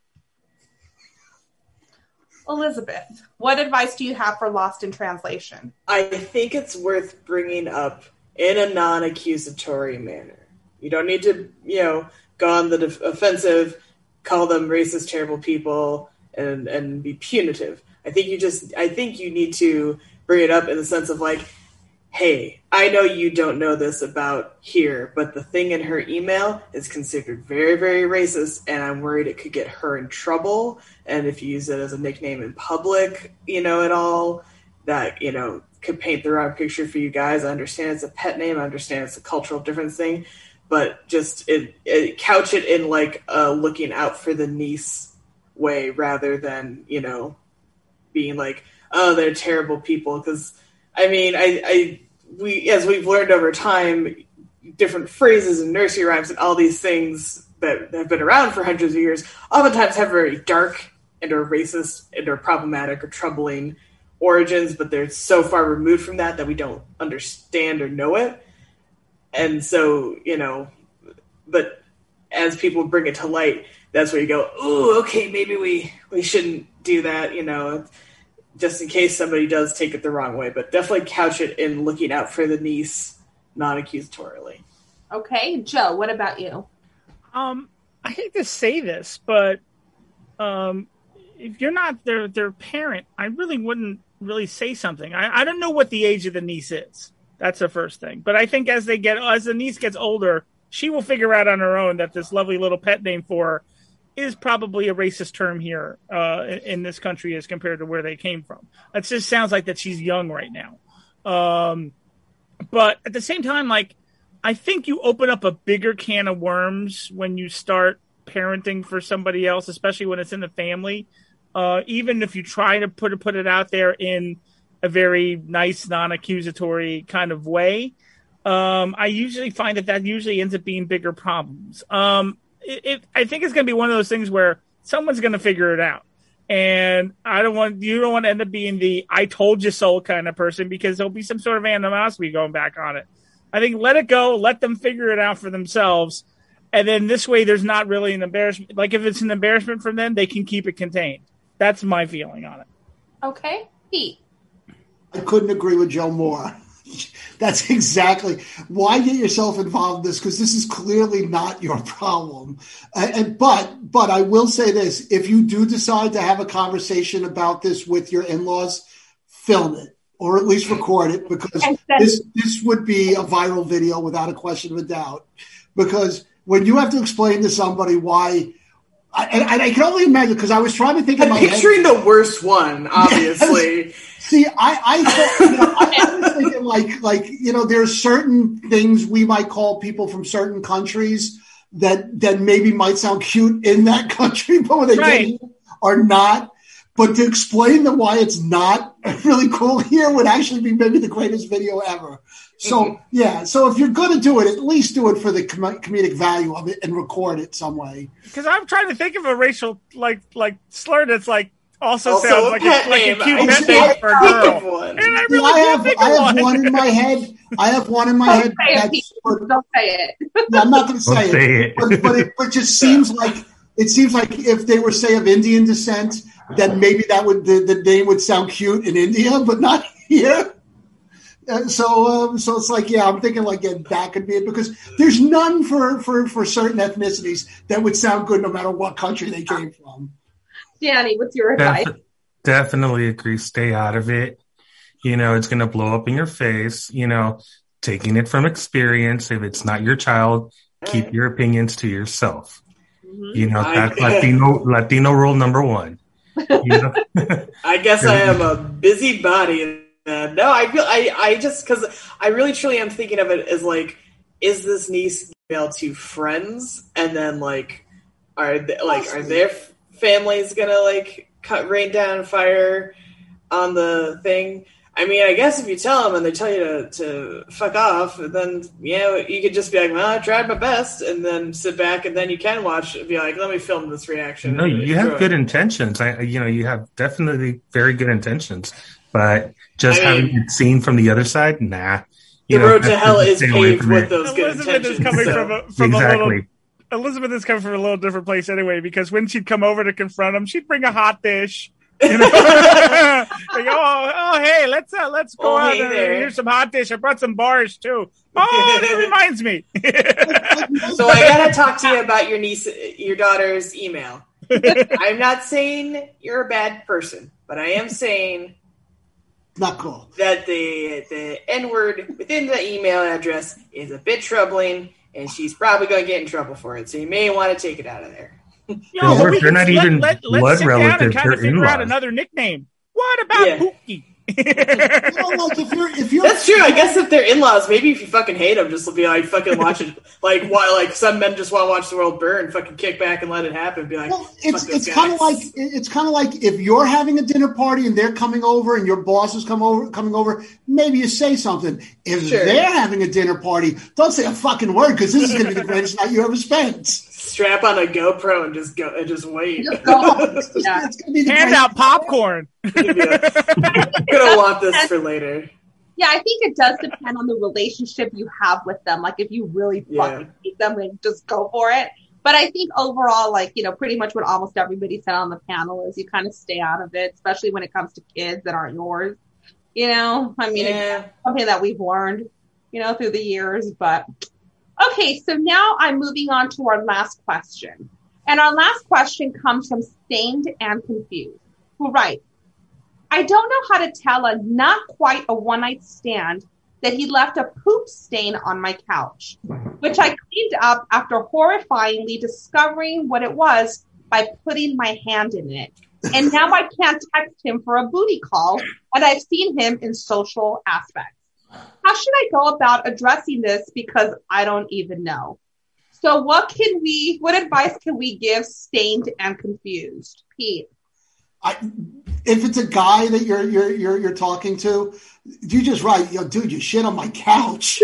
Elizabeth, what advice do you have for Lost in Translation? I think it's worth bringing up in a non-accusatory manner. You don't need to, you know, go on the def- offensive, call them racist, terrible people, and, and be punitive. I think you just, I think you need to bring it up in the sense of like, hey, I know you don't know this about here, but the thing in her email is considered very, very racist, and I'm worried it could get her in trouble. And if you use it as a nickname in public, you know, at all, that, you know, could paint the wrong picture for you guys. I understand it's a pet name. I understand it's a cultural difference thing, but just it, it couch it in like a looking out for the niece way rather than, you know, being like, oh, they're terrible people. Because, I mean, I, I we as we've learned over time, different phrases and nursery rhymes and all these things that have been around for hundreds of years oftentimes have very dark and or racist and or problematic or troubling origins, but they're so far removed from that that we don't understand or know it. And so, you know, but as people bring it to light, that's where you go, ooh, okay, maybe we, we shouldn't do that, you know, just in case somebody does take it the wrong way. But definitely couch it in looking out for the niece non-accusatorily. Okay, Joe, what about you? Um, I hate to say this, but um, if you're not their their parent, I really wouldn't really say something. I, I don't know what the age of the niece is. That's the first thing. But I think as they get as the niece gets older, she will figure out on her own that this lovely little pet name for her is probably a racist term here uh, in, in this country as compared to where they came from. It just sounds like that she's young right now. Um, but at the same time, like, I think you open up a bigger can of worms when you start parenting for somebody else, especially when it's in the family. Uh, even if you try to put it, put it out there in a very nice, non-accusatory kind of way, um, I usually find that that usually ends up being bigger problems. Um, it, it, I think it's going to be one of those things where someone's going to figure it out. And I don't want, you don't want to end up being the I told you so kind of person, because there'll be some sort of animosity going back on it. I think let it go, let them figure it out for themselves. And then this way, there's not really an embarrassment. Like if it's an embarrassment for them, they can keep it contained. That's my feeling on it. Okay, Pete. I couldn't agree with Joe more. That's exactly why get yourself involved in this, because this is clearly not your problem. Uh, and but but I will say this: if you do decide to have a conversation about this with your in-laws, film it or at least record it, because this this would be a viral video without a question of a doubt. Because when you have to explain to somebody why. I, and, and I can only imagine, because I was trying to think of I'm my picturing head. the worst one, obviously. Yes. See, I, I thought, you know, I, I was thinking like, like, you know, there's certain things we might call people from certain countries that, that maybe might sound cute in that country, but when they right. get here are not. But to explain them why it's not really cool here would actually be maybe the greatest video ever. So, mm-hmm. yeah. So if you're going to do it, at least do it for the com- comedic value of it and record it some way. Because I'm trying to think of a racial, like, like slur that's like Also, Also sounds a like, pet a, like a name. cute I pet can't name for a think girl. of one. And I Yeah, really I can't have think I of have one. one in my head. I have one in my Don't head. say it, That's, Pete. but, Don't say it. yeah, I'm not going to Don't say, say it, it. But, but it but just seems like it seems like if they were, say, of Indian descent, then maybe that would the, the name would sound cute in India, but not here. Uh, so um, so it's like, yeah, I'm thinking like yeah, that could be it, because there's none for, for, for certain ethnicities that would sound good no matter what country they came from. Danny, what's your advice? Def- definitely agree. Stay out of it. You know, it's going to blow up in your face. You know, taking it from experience. If it's not your child, keep your opinions to yourself. Mm-hmm. You know, I- that's Latino Latino rule number one. You know? I guess I am a busybody. Uh, no, I feel I, I just because I really truly am thinking of it as like, is this niece email to friends, and then like, are they, like are their f- families gonna like cut rain down fire on the thing? I mean, I guess if you tell them and they tell you to, to fuck off, then yeah, you could just be like, well, I tried my best, and then sit back, and then you can watch and be like, let me film this reaction. No, you have Enjoy. good intentions. I, you know, you have definitely very good intentions, but just I mean, having it seen from the other side, nah. The You know, road to that's- hell is stay away paved from with it. those good Elizabeth intentions. is coming so- from, a, from a Exactly. little. Elizabeth is coming from a little different place anyway, because when she'd come over to confront him, she'd bring a hot dish. You know, like, oh, oh, hey, let's uh, let's go Oh, out hey and there. here's some hot dish. I brought some bars too. Oh, that reminds me. So I gotta talk to you about your niece, your daughter's email. I'm not saying you're a bad person, but I am saying Not cool. that the the N word within the email address is a bit troubling, and she's probably going to get in trouble for it. So you may want to take it out of there. Yo, Well, but they're we can- not let, even let, let's blood sit down and relatives, kind of they're figure out in-laws. another nickname. What about Yeah. Pookie? You know, like if you're if you're That's true. I guess if they're in-laws, maybe if you fucking hate them, just be like fucking watch it. Like why? Like some men just want to watch the world burn, fucking kick back and let it happen. Be like, Well, fuck it's those it's kind guys. of like it's kind of like if you're having a dinner party and they're coming over and your boss is come over coming over, maybe you say something. If Sure. they're having a dinner party, don't say a fucking word, because this is going to be the greatest night you ever spent. strap on a GoPro and just go and just wait. Just go home. It's, Yeah. it's going to be the Hand greatest- out popcorn. You're gonna want this for later. Yeah, I think it does depend on the relationship you have with them. Like if you really Yeah. fucking hate them, then just go for it. But I think overall, like, you know, pretty much what almost everybody said on the panel is you kind of stay out of it, especially when it comes to kids that aren't yours. You know, I mean, Yeah. it's something that we've learned, you know, through the years. But okay, so now I'm moving on to our last question. And our last question comes from Stained and Confused, who writes, I don't know how to tell a not quite a one-night stand that he left a poop stain on my couch, which I cleaned up after horrifyingly discovering what it was by putting my hand in it. And now I can't text him for a booty call, and I've seen him in social aspects. How should I go about addressing this, because I don't even know? So what can we, what advice can we give Stained and Confused? Pete? I, if it's a guy that you're you're you're, you're talking to, you just write, yo, dude, you shit on my couch.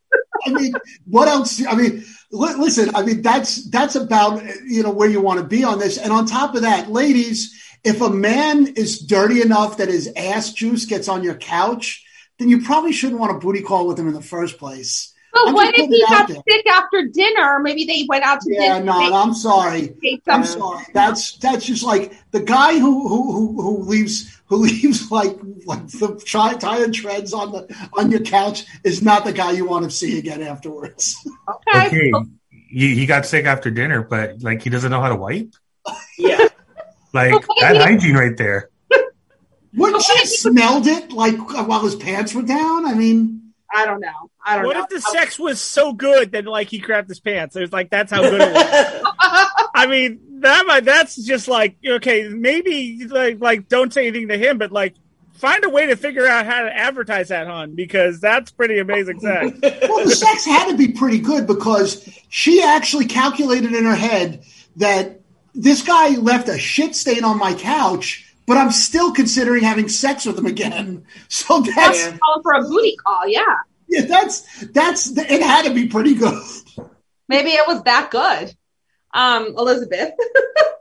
I mean, what else? I mean, li- listen, I mean, that's that's about, you know, where you want to be on this. And on top of that, ladies, if a man is dirty enough that his ass juice gets on your couch, then you probably shouldn't want a booty call with him in the first place. But I'm what just if putting he it out got there. sick after dinner? Maybe they went out to Yeah, dinner. no, They- no, I'm sorry. they- I'm sorry. That's that's just like the guy who who who, who leaves who leaves like like the tri- tire treads on the on your couch is not the guy you want to see again afterwards. Okay. Okay, he, he got sick after dinner, but like he doesn't know how to wipe. Yeah. Like Okay. that hygiene right there. Wouldn't she have smelled it like while his pants were down? I mean, I don't know. I don't What know. if the sex was so good that like he crapped his pants? It was like that's how good it was. I mean, that might, that's just like okay, maybe like like don't say anything to him, but like find a way to figure out how to advertise that, hon, because that's pretty amazing sex. well, the sex had to be pretty good because she actually calculated in her head that this guy left a shit stain on my couch, but I'm still considering having sex with him again. So that's Yeah. Calling for a booty call, yeah. yeah, that's that's it had to be pretty good. Maybe it was that good. Um, Elizabeth.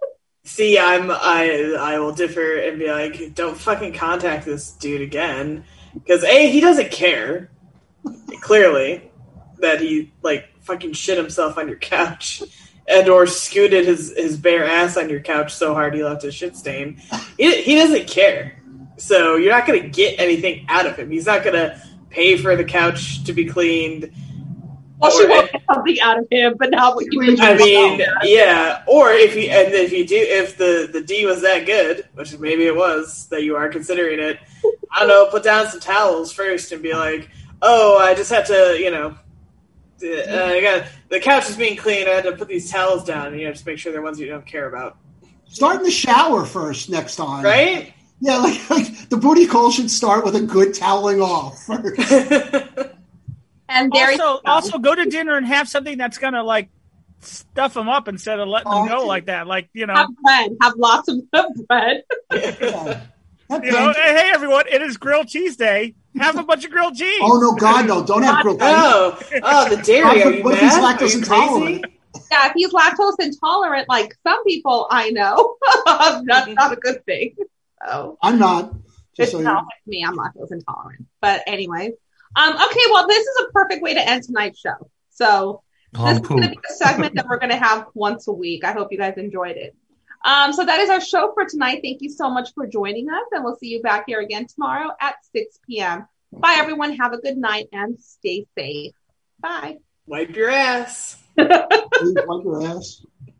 See, I'm I I will differ and be like, don't fucking contact this dude again, because A, he doesn't care, clearly, that he like fucking shit himself on your couch, and or scooted his, his bare ass on your couch so hard he left a shit stain. He, he doesn't care, so you're not gonna get anything out of him. He's not gonna pay for the couch to be cleaned. Well, Or- she won't get something out of him, but not what you I mean, yeah. Or if you and if you do, if the the D was that good, which maybe it was, that you are considering it, I don't know. Put down some towels first and be like, "Oh, I just had to, you know, uh, I got the couch is being cleaned. I had to put these towels down, and you know, just make sure they're ones you don't care about." Start in the shower first next time. Right? Yeah, like, like the booty call should start with a good toweling off first. And there you Also, go. also go to dinner and have something that's gonna like stuff them up instead of letting them go like that. Like you know, have bread. Have lots of bread. Yeah. you know. Hey, hey, everyone! It is grilled cheese day. Have a bunch of grilled cheese. Oh no, God, no! Don't have grilled cheese. Oh, oh, the dairy. Are you What if he's mad? Are lactose you intolerant? crazy? Yeah, if he's lactose intolerant, like some people I know, that's not a good thing. So I'm not. it's Just so you not like me. I'm lactose intolerant. But anyway, um, okay. Well, this is a perfect way to end tonight's show. So this On is going to poop. be a segment that we're going to have once a week. I hope you guys enjoyed it. Um, so that is our show for tonight. Thank you so much for joining us, and we'll see you back here again tomorrow at six p.m. Bye, everyone. Have a good night and stay safe. Bye. Wipe your ass. wipe your ass.